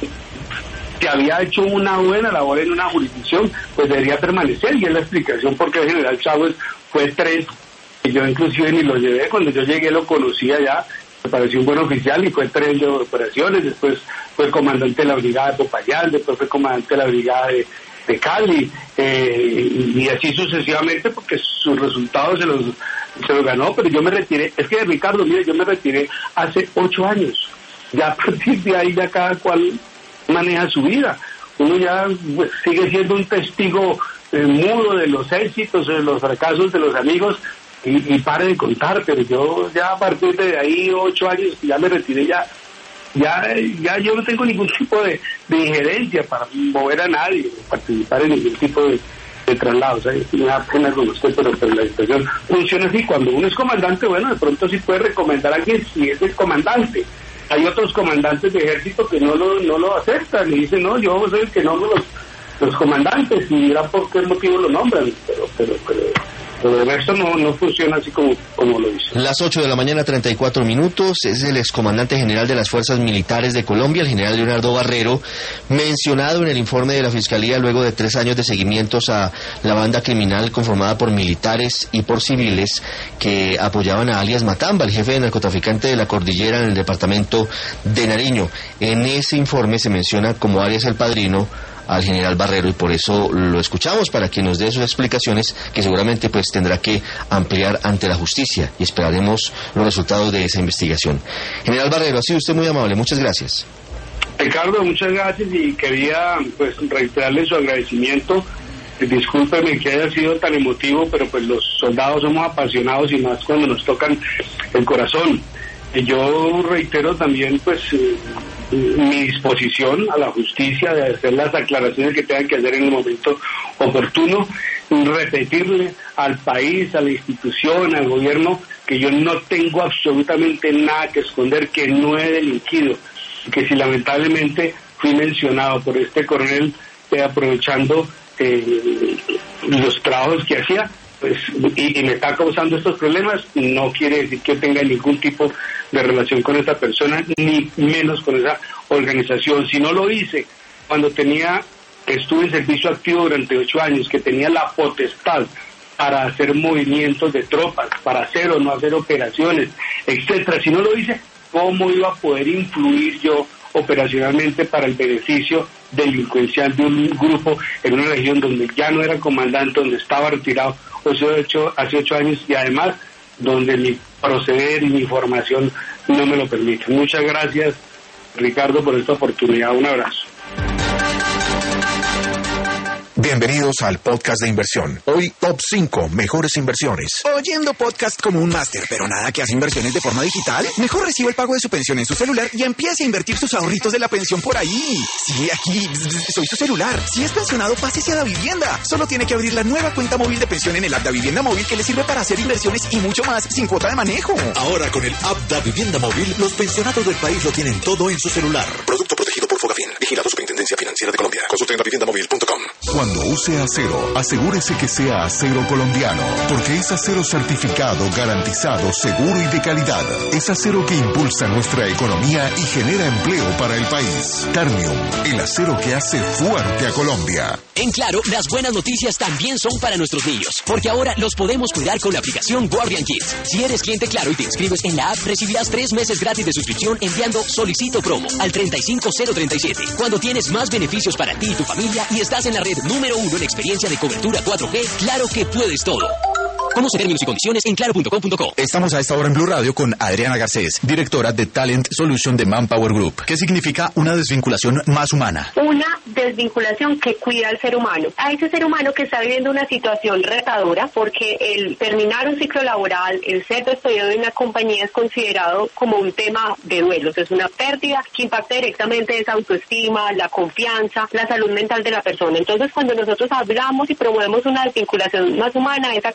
que había hecho una buena labor en una jurisdicción pues debería permanecer, y es la explicación porque el general Chávez fue tres, y yo inclusive ni lo llevé, cuando yo llegué lo conocía ya, me pareció un buen oficial y fue tres de operaciones, después fue comandante de la brigada de Popayán, después fue comandante de la brigada de, de Cali, eh, y así sucesivamente porque sus resultados se los, se los ganó, pero yo me retiré, es que Ricardo, mire, yo me retiré hace ocho años, ya a partir de ahí ya cada cual maneja su vida, uno ya pues, sigue siendo un testigo eh, mudo de los éxitos, de los fracasos de los amigos, y, y pare de contar, pero yo ya a partir de ahí ocho años ya me retiré, ya ya ya yo no tengo ningún tipo de, de injerencia para mover a nadie, participar en ningún tipo de, de traslado, o sea, me da pena con usted, pero, pero la situación funciona así. Cuando uno es comandante, bueno, de pronto sí puede recomendar a alguien si es el comandante. Hay otros comandantes de ejército que no lo no lo aceptan y dicen, no, yo soy el que nombro los, los comandantes, y dirán por qué motivo lo nombran, pero pero pero pero el resto no, no funciona así como, como lo dice. Las ocho de la mañana, treinta y cuatro minutos, es el excomandante general de las Fuerzas Militares de Colombia, el general Leonardo Barrero, mencionado en el informe de la Fiscalía luego de tres años de seguimientos a la banda criminal conformada por militares y por civiles que apoyaban a alias Matamba, el jefe de narcotraficante de la cordillera en el departamento de Nariño. En ese informe se menciona como alias el padrino al general Barrero, y por eso lo escuchamos para que nos dé sus explicaciones, que seguramente pues tendrá que ampliar ante la justicia, y esperaremos los resultados de esa investigación. General Barrero, ha sido usted muy amable, muchas gracias. Ricardo, muchas gracias, y quería pues reiterarle su agradecimiento. Discúlpeme que haya sido tan emotivo, pero pues los soldados somos apasionados y más cuando nos tocan el corazón. Yo reitero también pues eh, mi disposición a la justicia de hacer las aclaraciones que tengan que hacer en el momento oportuno, repetirle al país, a la institución, al gobierno, que yo no tengo absolutamente nada que esconder, que no he delinquido, que si lamentablemente fui mencionado por este coronel eh, aprovechando eh, los trabajos que hacía, pues y, y me está causando estos problemas, no quiere decir que tenga ningún tipo de relación con esta persona, ni menos con esa organización. Si no lo hice cuando tenía, estuve en servicio activo durante ocho años, que tenía la potestad para hacer movimientos de tropas, para hacer o no hacer operaciones, etcétera. Si no lo hice, ¿cómo iba a poder influir yo operacionalmente para el beneficio delincuencial de un grupo en una región donde ya no era comandante, donde estaba retirado hace ocho, hace ocho años, y además donde mi proceder y mi formación no me lo permiten? Muchas gracias, Ricardo, por esta oportunidad. Un abrazo. Bienvenidos al podcast de inversión. Hoy, top cinco mejores inversiones. Oyendo podcast como un máster, pero nada que hace inversiones de forma digital. Mejor reciba el pago de su pensión en su celular y empiece a invertir sus ahorritos de la pensión por ahí. Sí, aquí, soy su celular. Si es pensionado, pásese a Davivienda. Solo tiene que abrir la nueva cuenta móvil de pensión en el app Davivienda Móvil, que le sirve para hacer inversiones y mucho más sin cuota de manejo. Ahora con el app Davivienda Móvil, los pensionados del país lo tienen todo en su celular. Producto protegido por Fogafín. Vigilado Superintendencia Financiera de Colombia. Consulte en davivienda móvil punto com. Cuando use acero, asegúrese que sea acero colombiano, porque es acero certificado, garantizado, seguro y de calidad. Es acero que impulsa nuestra economía y genera empleo para el país. Ternium, el acero que hace fuerte a Colombia. En Claro, las buenas noticias también son para nuestros niños, porque ahora los podemos cuidar con la aplicación Guardian Kids. Si eres cliente Claro y te inscribes en la app, recibirás tres meses gratis de suscripción enviando Solicito Promo al treinta y cinco cero treinta y siete. Cuando tienes más beneficios para ti y tu familia y estás en la red número uno en experiencia de cobertura cuatro G, claro que puedes todo. Conoce términos y condiciones en claro punto com punto co. Estamos a esta hora en Blue Radio con Adriana Garcés, directora de Talent Solution de Manpower Group. ¿Qué significa una desvinculación más humana? Una desvinculación que cuida al ser humano. A ese ser humano que está viviendo una situación retadora, porque el terminar un ciclo laboral, el ser despedido de una compañía es considerado como un tema de duelos. Es una pérdida que impacta directamente esa autoestima, la confianza, la salud mental de la persona. Entonces, cuando nosotros hablamos y promovemos una desvinculación más humana, es aquella que acompaña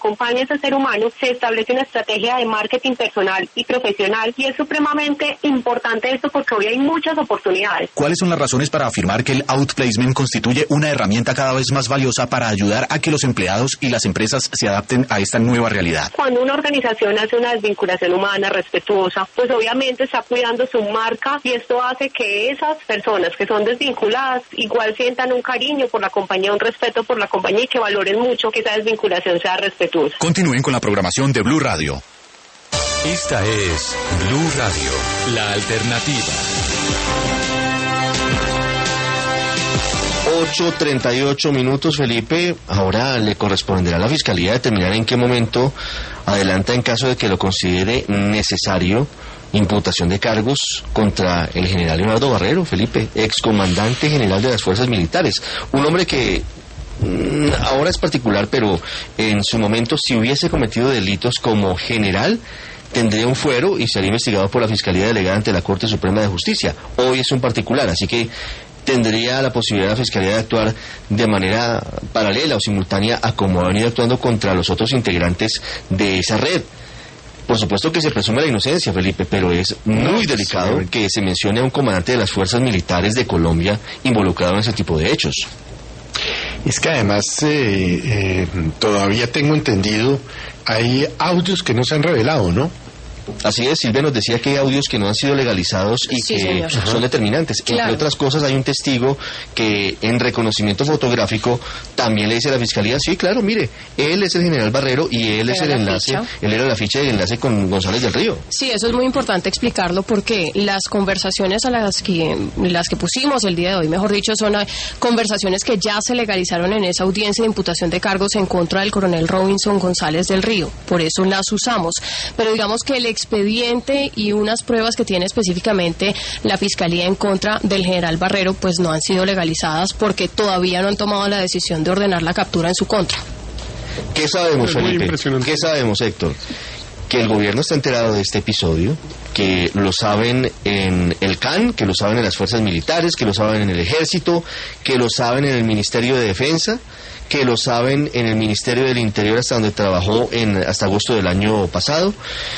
acompaña a ese ser humano, se establece una estrategia de marketing personal y profesional, y es supremamente importante esto porque hoy hay muchas oportunidades. ¿Cuáles son las razones para afirmar que el outplacement constituye una herramienta cada vez más valiosa para ayudar a que los empleados y las empresas se adapten a esta nueva realidad? Cuando una organización hace una desvinculación humana respetuosa, pues obviamente está cuidando su marca, y esto hace que esas personas que son desvinculadas igual sientan un cariño por la compañía, un respeto por la compañía, y que valoren mucho que esa desvinculación sea respetuosa. Continúen con la programación de Blue Radio. Esta es Blue Radio, la alternativa. ocho treinta y ocho minutos, Felipe. Ahora le corresponderá a la Fiscalía determinar en qué momento adelanta, en caso de que lo considere necesario, imputación de cargos contra el general Leonardo Barrero, Felipe, excomandante general de las Fuerzas Militares. Un hombre que mmm, ahora es particular, pero en su momento, si hubiese cometido delitos como general, tendría un fuero y sería investigado por la Fiscalía Delegada ante la Corte Suprema de Justicia. Hoy es un particular, así que tendría la posibilidad la Fiscalía de actuar de manera paralela o simultánea a como ha venido actuando contra los otros integrantes de esa red. Por supuesto que se presume la inocencia, Felipe, pero es muy delicado que se mencione a un comandante de las Fuerzas Militares de Colombia involucrado en ese tipo de hechos. Es que además, eh, eh, todavía tengo entendido, hay audios que no se han revelado, ¿no? Así es, Silvia nos decía que hay audios que no han sido legalizados y sí, que señor. son determinantes. Claro. Entre otras cosas, hay un testigo que en reconocimiento fotográfico también le dice a la Fiscalía, sí, claro, mire, él es el general Barrero y él es el enlace, ficha. él era la ficha y el enlace con González del Río. Sí, eso es muy importante explicarlo porque las conversaciones a las que, las que pusimos el día de hoy, mejor dicho, son conversaciones que ya se legalizaron en esa audiencia de imputación de cargos en contra del coronel Robinson González del Río. Por eso las usamos. Pero digamos que el expediente y unas pruebas que tiene específicamente la Fiscalía en contra del general Barrero pues no han sido legalizadas porque todavía no han tomado la decisión de ordenar la captura en su contra. ¿Qué sabemos, Felipe? ¿Qué sabemos, Héctor? Que el gobierno está enterado de este episodio, que lo saben en el C A N, que lo saben en las fuerzas militares, que lo saben en el ejército, que lo saben en el Ministerio de Defensa, que lo saben en el Ministerio del Interior, hasta donde trabajó en hasta agosto del año pasado.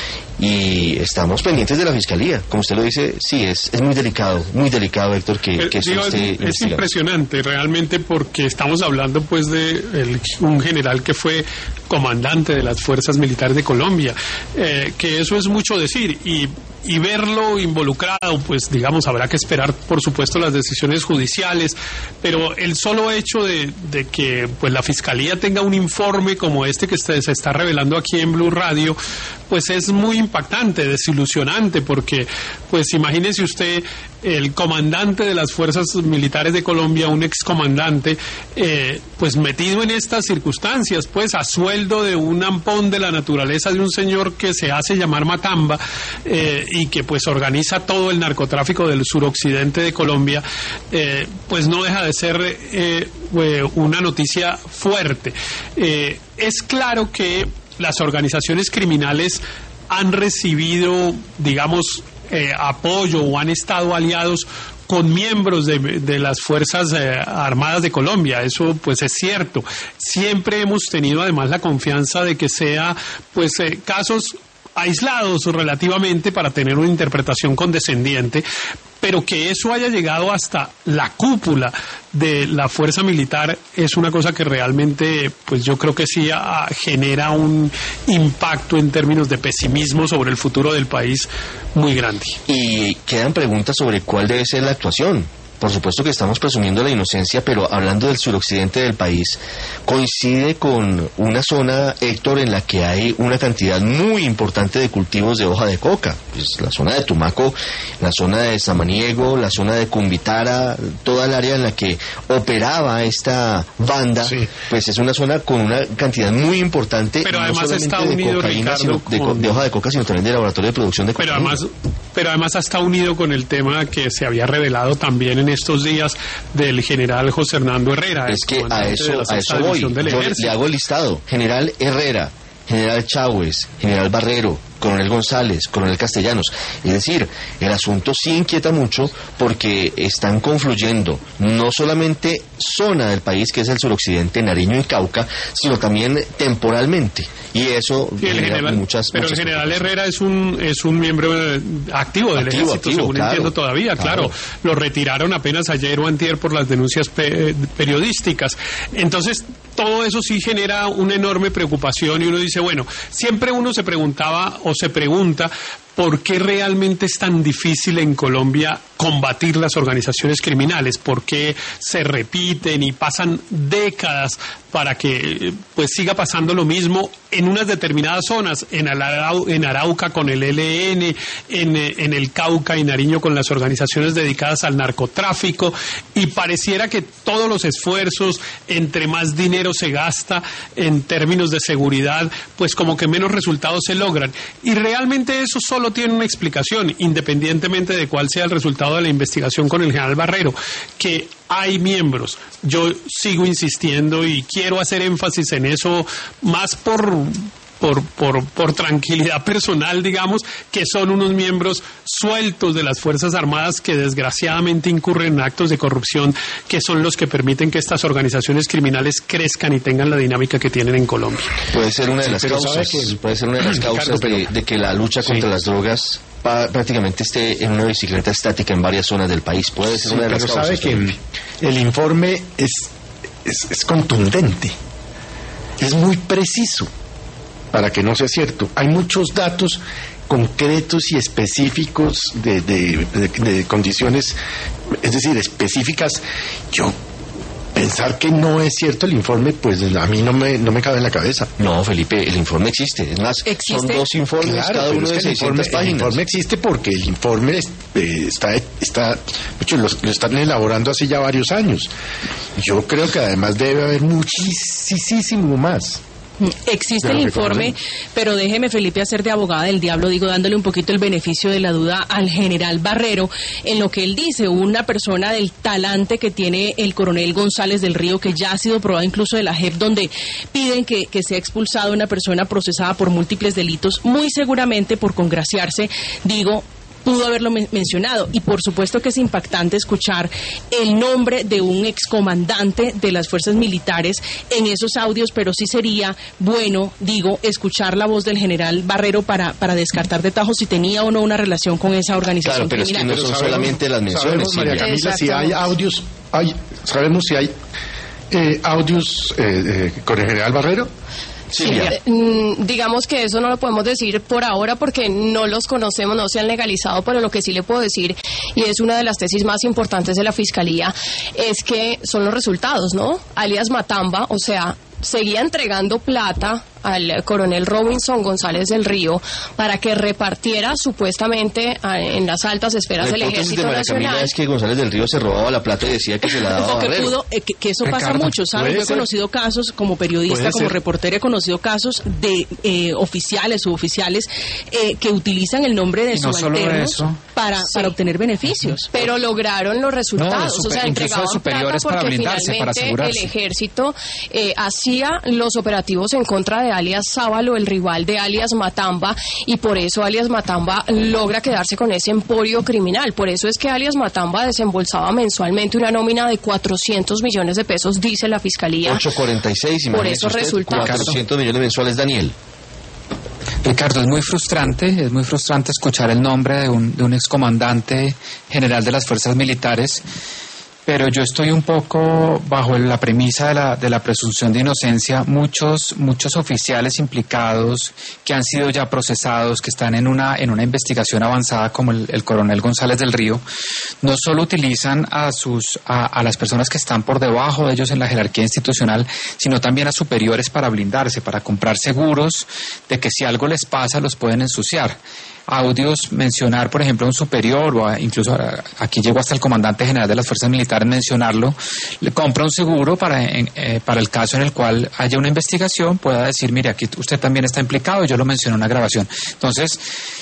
Y estamos pendientes de la Fiscalía. Como usted lo dice, sí, es, es muy delicado, muy delicado, Héctor, que, que eso digo, esté es, es impresionante, realmente, porque estamos hablando pues de el, un general que fue comandante de las Fuerzas Militares de Colombia, eh, que eso es mucho decir, y y verlo involucrado, pues digamos, habrá que esperar por supuesto las decisiones judiciales, pero el solo hecho de, de que pues la Fiscalía tenga un informe como este que se está revelando aquí en Blue Radio, pues es muy impactante, desilusionante, porque pues imagínese usted el comandante de las Fuerzas Militares de Colombia, un excomandante, eh, pues metido en estas circunstancias, pues a sueldo de un ampón de la naturaleza de un señor que se hace llamar Matamba, eh, y que pues organiza todo el narcotráfico del suroccidente de Colombia, eh, pues no deja de ser eh, una noticia fuerte. Eh, es claro que las organizaciones criminales han recibido, digamos, Eh, apoyo o han estado aliados con miembros de, de las Fuerzas eh, Armadas de Colombia. Eso pues es cierto. Siempre hemos tenido además la confianza de que sea pues eh, casos aislados relativamente para tener una interpretación condescendiente, pero que eso haya llegado hasta la cúpula de la fuerza militar es una cosa que realmente, pues yo creo que sí a, genera un impacto en términos de pesimismo sobre el futuro del país muy grande. Y quedan preguntas sobre cuál debe ser la actuación. Por supuesto que estamos presumiendo la inocencia, pero hablando del suroccidente del país, coincide con una zona, Héctor, en la que hay una cantidad muy importante de cultivos de hoja de coca. Pues la zona de Tumaco, la zona de Samaniego, la zona de Cumbitara, toda el área en la que operaba esta banda, sí. Pues es una zona con una cantidad muy importante, pero no además solamente está de unido, cocaína, Ricardo, sino de, con... de hoja de coca, sino también de laboratorio de producción de cocaína. Pero además, pero además está unido con el tema que se había revelado también en estos días del general José Hernando Herrera. Es que a eso, a eso voy. Yo le hago el listado. General Herrera, general Chávez, general Barrero, Coronel González, Coronel Castellanos. Es decir, el asunto sí inquieta mucho porque están confluyendo no solamente zona del país, que es el suroccidente, Nariño y Cauca, sino también temporalmente. Y eso sí, el general, muchas, pero muchas el general Herrera es un es un miembro activo del activo, ejército, activo, según claro, entiendo todavía, claro. claro. Lo retiraron apenas ayer o antier por las denuncias pe periodísticas. Entonces, todo eso sí genera una enorme preocupación y uno dice, bueno, siempre uno se preguntaba o se pregunta ¿por qué realmente es tan difícil en Colombia combatir las organizaciones criminales? ¿Por qué se repiten y pasan décadas para que pues siga pasando lo mismo en unas determinadas zonas? En, Arau en Arauca con el E L N, en, en el Cauca y Nariño con las organizaciones dedicadas al narcotráfico, y pareciera que todos los esfuerzos, entre más dinero se gasta en términos de seguridad, pues como que menos resultados se logran. Y realmente eso solo tiene una explicación, independientemente de cuál sea el resultado de la investigación con el general Barrero, que hay miembros. Yo sigo insistiendo y quiero hacer énfasis en eso, más por Por, por, por tranquilidad personal, digamos, que son unos miembros sueltos de las Fuerzas Armadas que desgraciadamente incurren en actos de corrupción, que son los que permiten que estas organizaciones criminales crezcan y tengan la dinámica que tienen en Colombia. Puede ser una de sí, las causas, que, puede ser una de las causas Ricardo, de, de que la lucha contra sí. las drogas pa, prácticamente esté en una bicicleta estática en varias zonas del país. Puede ser sí, una de las pero causas. Sabe que el informe es, es, es contundente, es muy preciso, para que no sea cierto. Hay muchos datos concretos y específicos de, de, de, de condiciones, es decir, específicas. Yo pensar que no es cierto el informe, pues a mí no me, no me cabe en la cabeza. No, Felipe, el informe existe. Es más, ¿existe? Son dos informes, claro, cada uno de seiscientas páginas. El informe existe porque el informe es, eh, está, está mucho, lo, lo están elaborando hace ya varios años. Yo creo que además debe haber muchísimo más. Existe el informe, pero déjeme, Felipe, hacer de abogada del diablo, digo, dándole un poquito el beneficio de la duda al general Barrero, en lo que él dice, una persona del talante que tiene el coronel González del Río, que ya ha sido probado incluso de la J E P, donde piden que, que sea expulsado una persona procesada por múltiples delitos, muy seguramente por congraciarse, digo, pudo haberlo men mencionado, y por supuesto que es impactante escuchar el nombre de un excomandante de las fuerzas militares en esos audios, pero sí sería bueno, digo, escuchar la voz del general Barrero para, para descartar de tajo si tenía o no una relación con esa organización. Claro, pero criminal. Es que no son sabemos, solamente las menciones. Sabemos, María Camila, si hay audios, hay, sabemos si hay eh, audios eh, eh, con el general Barrero. Sí, eh, digamos que eso no lo podemos decir por ahora porque no los conocemos, no se han legalizado, pero lo que sí le puedo decir, y es una de las tesis más importantes de la Fiscalía, es que son los resultados, ¿no? Alias Matamba, o sea, seguía entregando plata al coronel Robinson González del Río para que repartiera supuestamente a, en las altas esferas del Ejército de Nacional. Camila es que González del Río se robaba la plata y decía que se la daba a Barrero. Pudo, eh, que, que eso pasa Ricardo, mucho, ¿sabes? Yo he conocido casos, como periodista, como reportera, he conocido casos de eh, oficiales, suboficiales, eh, que utilizan el nombre de no subalternos para, sí. para obtener beneficios. Pero lograron los resultados, no, super, o sea, entregaban superiores plata porque para blindarse, finalmente para el Ejército eh, hacía los operativos en contra de alias Sábalo, el rival de alias Matamba, y por eso alias Matamba logra quedarse con ese emporio criminal. Por eso es que alias Matamba desembolsaba mensualmente una nómina de cuatrocientos millones de pesos, dice la Fiscalía. ocho cuarenta y seis, por esos resultados. cuatrocientos millones mensuales, Daniel. Ricardo, es muy frustrante, es muy frustrante escuchar el nombre de un, de un excomandante general de las fuerzas militares, pero yo estoy un poco bajo la premisa de la, de la presunción de inocencia. Muchos, muchos oficiales implicados que han sido ya procesados, que están en una, en una investigación avanzada, como el, el coronel González del Río, no solo utilizan a sus, a, a las personas que están por debajo de ellos en la jerarquía institucional, sino también a superiores para blindarse, para comprar seguros de que si algo les pasa los pueden ensuciar. Audios, mencionar por ejemplo a un superior, o a, incluso a, aquí llegó hasta el comandante general de las fuerzas militares mencionarlo, le compra un seguro para, en, eh, para el caso en el cual haya una investigación, pueda decir, mire, aquí usted también está implicado, yo lo mencioné en una grabación. Entonces,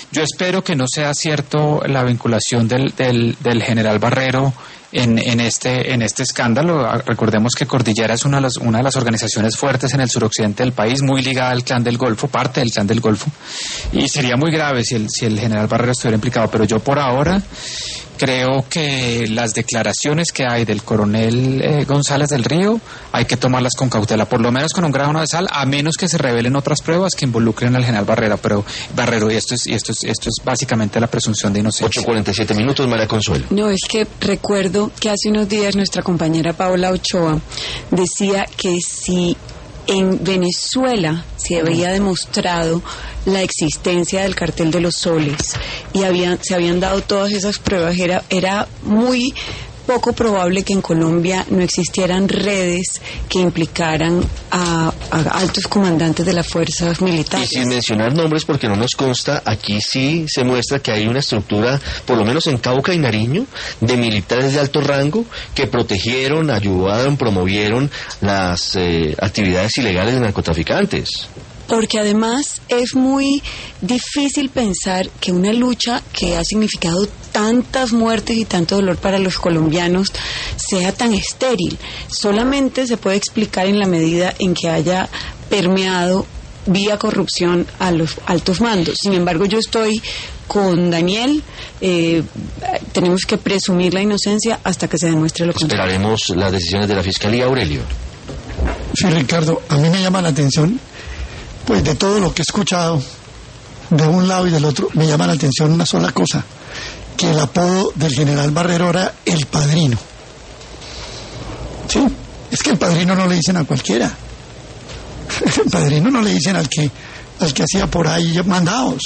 Yo espero que no sea cierto la vinculación del, del, del general Barrero en, en, este, en este escándalo. Recordemos que Cordillera es una de, las, una de las organizaciones fuertes en el suroccidente del país, muy ligada al Clan del Golfo, parte del Clan del Golfo, y sería muy grave si el, si el general Barrero estuviera implicado, pero yo por ahora creo que las declaraciones que hay del coronel eh, González del Río hay que tomarlas con cautela, por lo menos con un grano de sal, a menos que se revelen otras pruebas que involucren al general Barrera, pero Barrero, y esto es, y esto es, esto es básicamente la presunción de inocencia. ocho cuarenta y siete minutos, María Consuelo. No, es que recuerdo que hace unos días nuestra compañera Paola Ochoa decía que si en Venezuela se había demostrado la existencia del cartel de los soles y habían, se habían dado todas esas pruebas, era, era muy poco probable que en Colombia no existieran redes que implicaran a, a altos comandantes de las fuerzas militares. Y sin mencionar nombres, porque no nos consta, aquí sí se muestra que hay una estructura, por lo menos en Cauca y Nariño, de militares de alto rango que protegieron, ayudaron, promovieron las eh, actividades ilegales de narcotraficantes. Porque además es muy difícil pensar que una lucha que ha significado tantas muertes y tanto dolor para los colombianos sea tan estéril. Solamente se puede explicar en la medida en que haya permeado vía corrupción a los altos mandos. Sin embargo, yo estoy con Daniel, eh, tenemos que presumir la inocencia hasta que se demuestre lo contrario. Esperaremos las decisiones de la Fiscalía, Aurelio. Sí, Ricardo, a mí me llama la atención, pues de todo lo que he escuchado de un lado y del otro, me llama la atención una sola cosa, que el apodo del general Barrero era el Padrino. Sí, es que el Padrino no le dicen a cualquiera. El Padrino no le dicen al que al que hacía por ahí mandados.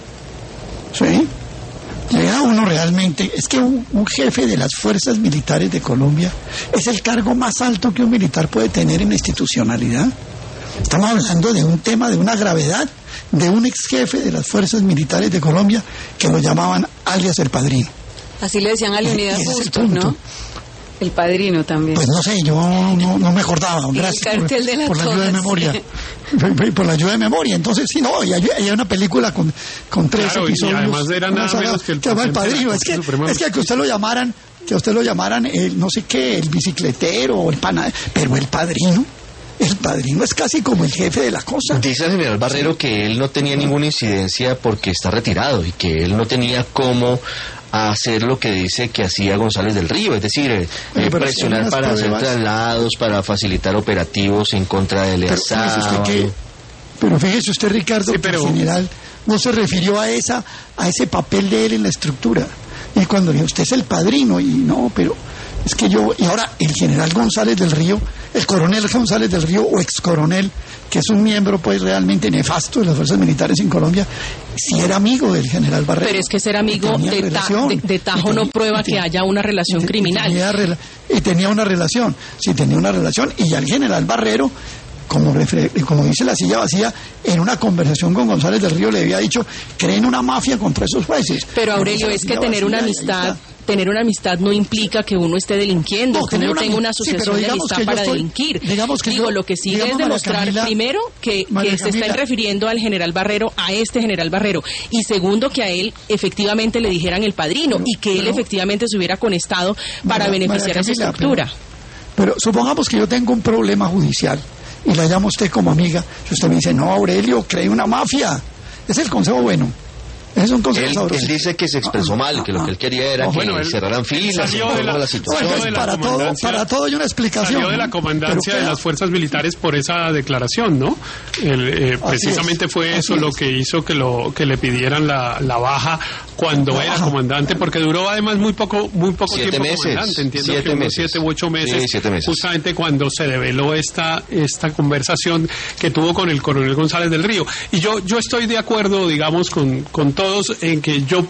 Sí, llega uno realmente, es que un, un jefe de las fuerzas militares de Colombia es el cargo más alto que un militar puede tener en la institucionalidad. Estamos hablando de un tema de una gravedad, de un ex jefe de las fuerzas militares de Colombia que lo llamaban alias el Padrino. Así le decían a Leonidas Bustos, ¿no? El Padrino también. Pues no sé, yo no, no me acordaba. Gracias el cartel por, de la por la ayuda de memoria. Por la ayuda de memoria. Entonces, sí, no, y hay, hay una película con, con tres claro, episodios. Y además era nada saga, menos que el, que el Padrino. Es que, es que a que usted lo llamaran, que a usted lo llamaran el no sé qué, el bicicletero o el panadero, pero el Padrino. El Padrino es casi como el jefe de la cosa. Dice el general Barrero que él no tenía ninguna incidencia porque está retirado y que él no tenía cómo hacer lo que dice que hacía González del Río, es decir, eh, eh, presionar para hacer traslados, para facilitar operativos en contra del pero Estado. Fíjese pero fíjese usted, Ricardo, sí, pero... que en general no se refirió a esa a ese papel de él en la estructura. Y cuando dijo, usted es el Padrino, y no, pero es que yo, y ahora el general González del Río, el coronel González del Río, o ex coronel, que es un miembro pues realmente nefasto de las fuerzas militares en Colombia, sí era amigo del general Barrero. Pero es que ser amigo de, ta, de, de tajo tenía, no prueba tenía, que haya una relación y, criminal. Y tenía, y tenía una relación, sí tenía una relación, y ya el general Barrero, como, refer, como dice la silla vacía, en una conversación con González del Río le había dicho, creen una mafia contra esos jueces. Pero Aurelio, es que tener una amistad... Tener una amistad no implica que uno esté delinquiendo, no, que uno tenga una asociación sí, de amistad para estoy, delinquir. Que Digo, yo, lo que sigue es demostrar, Camila, primero, que, que se están refiriendo al general Barrero, a este general Barrero, y segundo, que a él efectivamente le dijeran el Padrino, pero, y que él pero, efectivamente se hubiera conectado para María, beneficiar María Camila, a esa estructura. Pero, pero supongamos que yo tengo un problema judicial, y la llamo a usted como amiga, y usted me dice, no, Aurelio, cree una mafia. Es el consejo bueno. Es un consejo él, sabroso. Él dice que se expresó mal, que lo que él quería era no, que bueno, cerraran filas, de la, la situación. Bueno, para, todo, para todo hay una explicación. Salió de la comandancia de las fuerzas militares por esa declaración, ¿no? El, eh, precisamente es, fue eso lo que hizo que lo que le pidieran la, la baja cuando la era baja. comandante, porque duró además muy poco muy poco siete tiempo meses, comandante, entiendo siete que meses. siete u ocho meses, sí, siete meses, justamente cuando se develó esta esta conversación que tuvo con el coronel González del Río. Y yo yo estoy de acuerdo, digamos, con con todos en que yo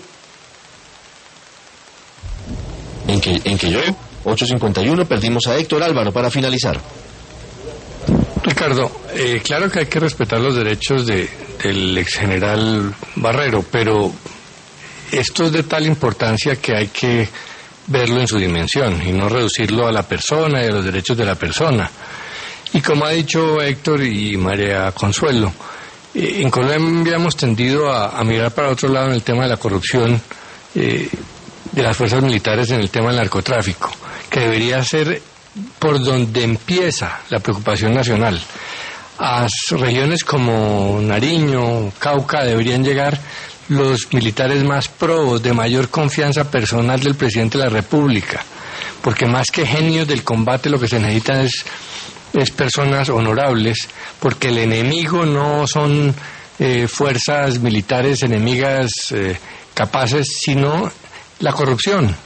en que en que yo ocho cincuenta y uno perdimos a Héctor Álvaro para finalizar. Ricardo, eh, claro que hay que respetar los derechos de, del ex general Barrero, pero esto es de tal importancia que hay que verlo en su dimensión y no reducirlo a la persona y a los derechos de la persona. Y como ha dicho Héctor y María Consuelo, Eh, en Colombia hemos tendido a, a mirar para otro lado en el tema de la corrupción eh, de las fuerzas militares en el tema del narcotráfico, que debería ser por donde empieza la preocupación nacional. A regiones como Nariño, Cauca, deberían llegar los militares más probos, de mayor confianza personal del presidente de la República, porque más que genios del combate lo que se necesitan es, es personas honorables, porque el enemigo no son eh, fuerzas militares enemigas eh, capaces, sino la corrupción.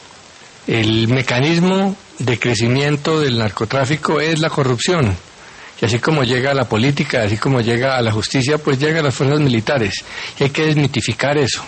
El mecanismo de crecimiento del narcotráfico es la corrupción. Y así como llega a la política, así como llega a la justicia, pues llega a las fuerzas militares. Y hay que desmitificar eso.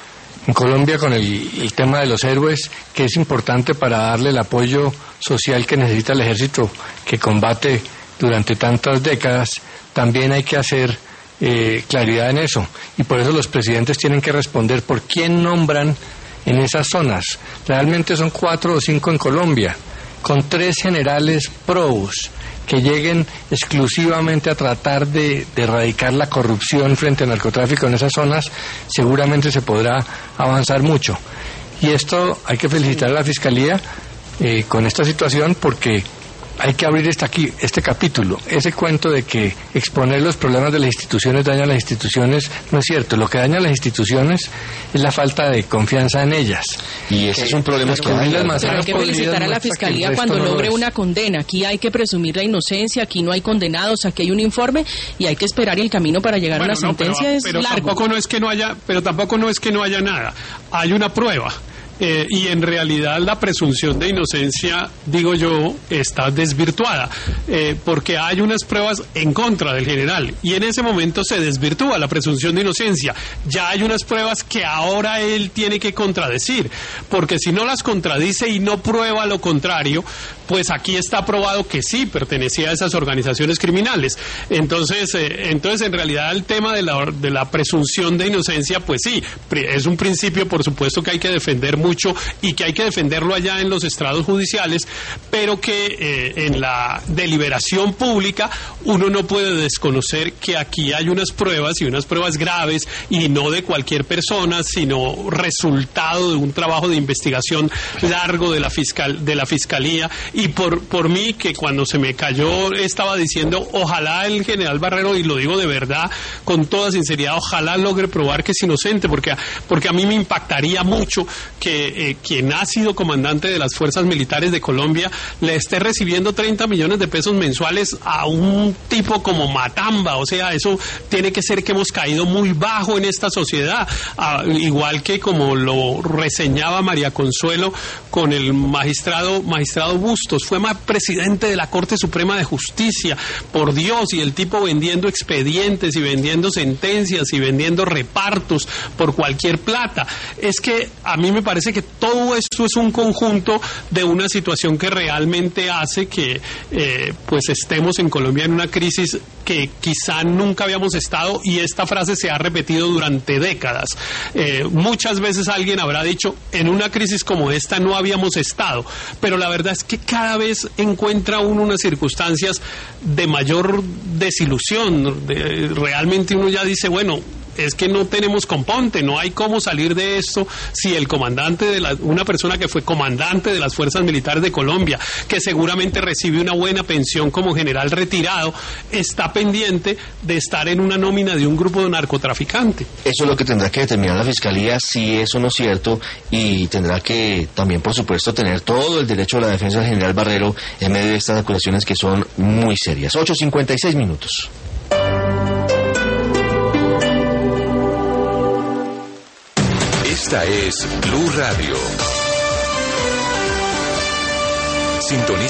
En Colombia, con el, el tema de los héroes, que es importante para darle el apoyo social que necesita el ejército, que combate durante tantas décadas, también hay que hacer eh, claridad en eso. Y por eso los presidentes tienen que responder por quién nombran en esas zonas. Realmente son cuatro o cinco en Colombia, con tres generales probos que lleguen exclusivamente a tratar de, de erradicar la corrupción frente al narcotráfico en esas zonas, seguramente se podrá avanzar mucho. Y esto hay que felicitar a la Fiscalía eh, con esta situación, porque hay que abrir este, aquí, este capítulo. Ese cuento de que exponer los problemas de las instituciones daña a las instituciones no es cierto. Lo que daña a las instituciones es la falta de confianza en ellas. Y ese es un problema que hay. Pero hay que felicitar a la Fiscalía cuando no logre una condena. Aquí hay que presumir la inocencia, aquí no hay condenados, aquí hay un informe y hay que esperar, y el camino para llegar bueno, a una no, sentencia pero, es pero largo. Tampoco no es que no haya, pero tampoco no es que no haya nada. Hay una prueba. Eh, y en realidad la presunción de inocencia, digo yo, está desvirtuada, eh, porque hay unas pruebas en contra del general, y en ese momento se desvirtúa la presunción de inocencia. Ya hay unas pruebas que ahora él tiene que contradecir, porque si no las contradice y no prueba lo contrario, pues aquí está probado que sí pertenecía a esas organizaciones criminales. Entonces, eh, entonces en realidad el tema de la, de la presunción de inocencia, pues sí, es un principio, por supuesto, que hay que defender mucho y que hay que defenderlo allá en los estrados judiciales, pero que eh, en la deliberación pública uno no puede desconocer que aquí hay unas pruebas, y unas pruebas graves, y no de cualquier persona, sino resultado de un trabajo de investigación largo de la fiscal de la fiscalía. Y por por mí, que cuando se me cayó estaba diciendo, ojalá el general Barrero, y lo digo de verdad con toda sinceridad, ojalá logre probar que es inocente, porque porque a mí me impactaría mucho que eh, quien ha sido comandante de las fuerzas militares de Colombia le esté recibiendo treinta millones de pesos mensuales a un tipo como Matamba. O sea, eso tiene que ser que hemos caído muy bajo en esta sociedad, ah, igual que como lo reseñaba María Consuelo con el magistrado magistrado Bustos. Fue más presidente de la Corte Suprema de Justicia, por Dios, y el tipo vendiendo expedientes y vendiendo sentencias y vendiendo repartos por cualquier plata. Es que a mí me parece que todo esto es un conjunto de una situación que realmente hace que eh, pues estemos en Colombia en una crisis que quizá nunca habíamos estado, y esta frase se ha repetido durante décadas. Eh, muchas veces alguien habrá dicho, en una crisis como esta no habíamos estado, pero la verdad es que cada vez encuentra uno unas circunstancias de mayor desilusión. De, realmente uno ya dice, bueno, es que no tenemos componte, no hay cómo salir de esto si el comandante de la, una persona que fue comandante de las fuerzas militares de Colombia, que seguramente recibe una buena pensión como general retirado, está pendiente de estar en una nómina de un grupo de narcotraficantes. Eso es lo que tendrá que determinar la Fiscalía, si eso no es cierto, y tendrá que también, por supuesto, tener todo el derecho a la defensa del general Barrero en medio de estas acusaciones que son muy serias. ocho cincuenta y seis minutos. Esta es Blue Radio. Sintoniza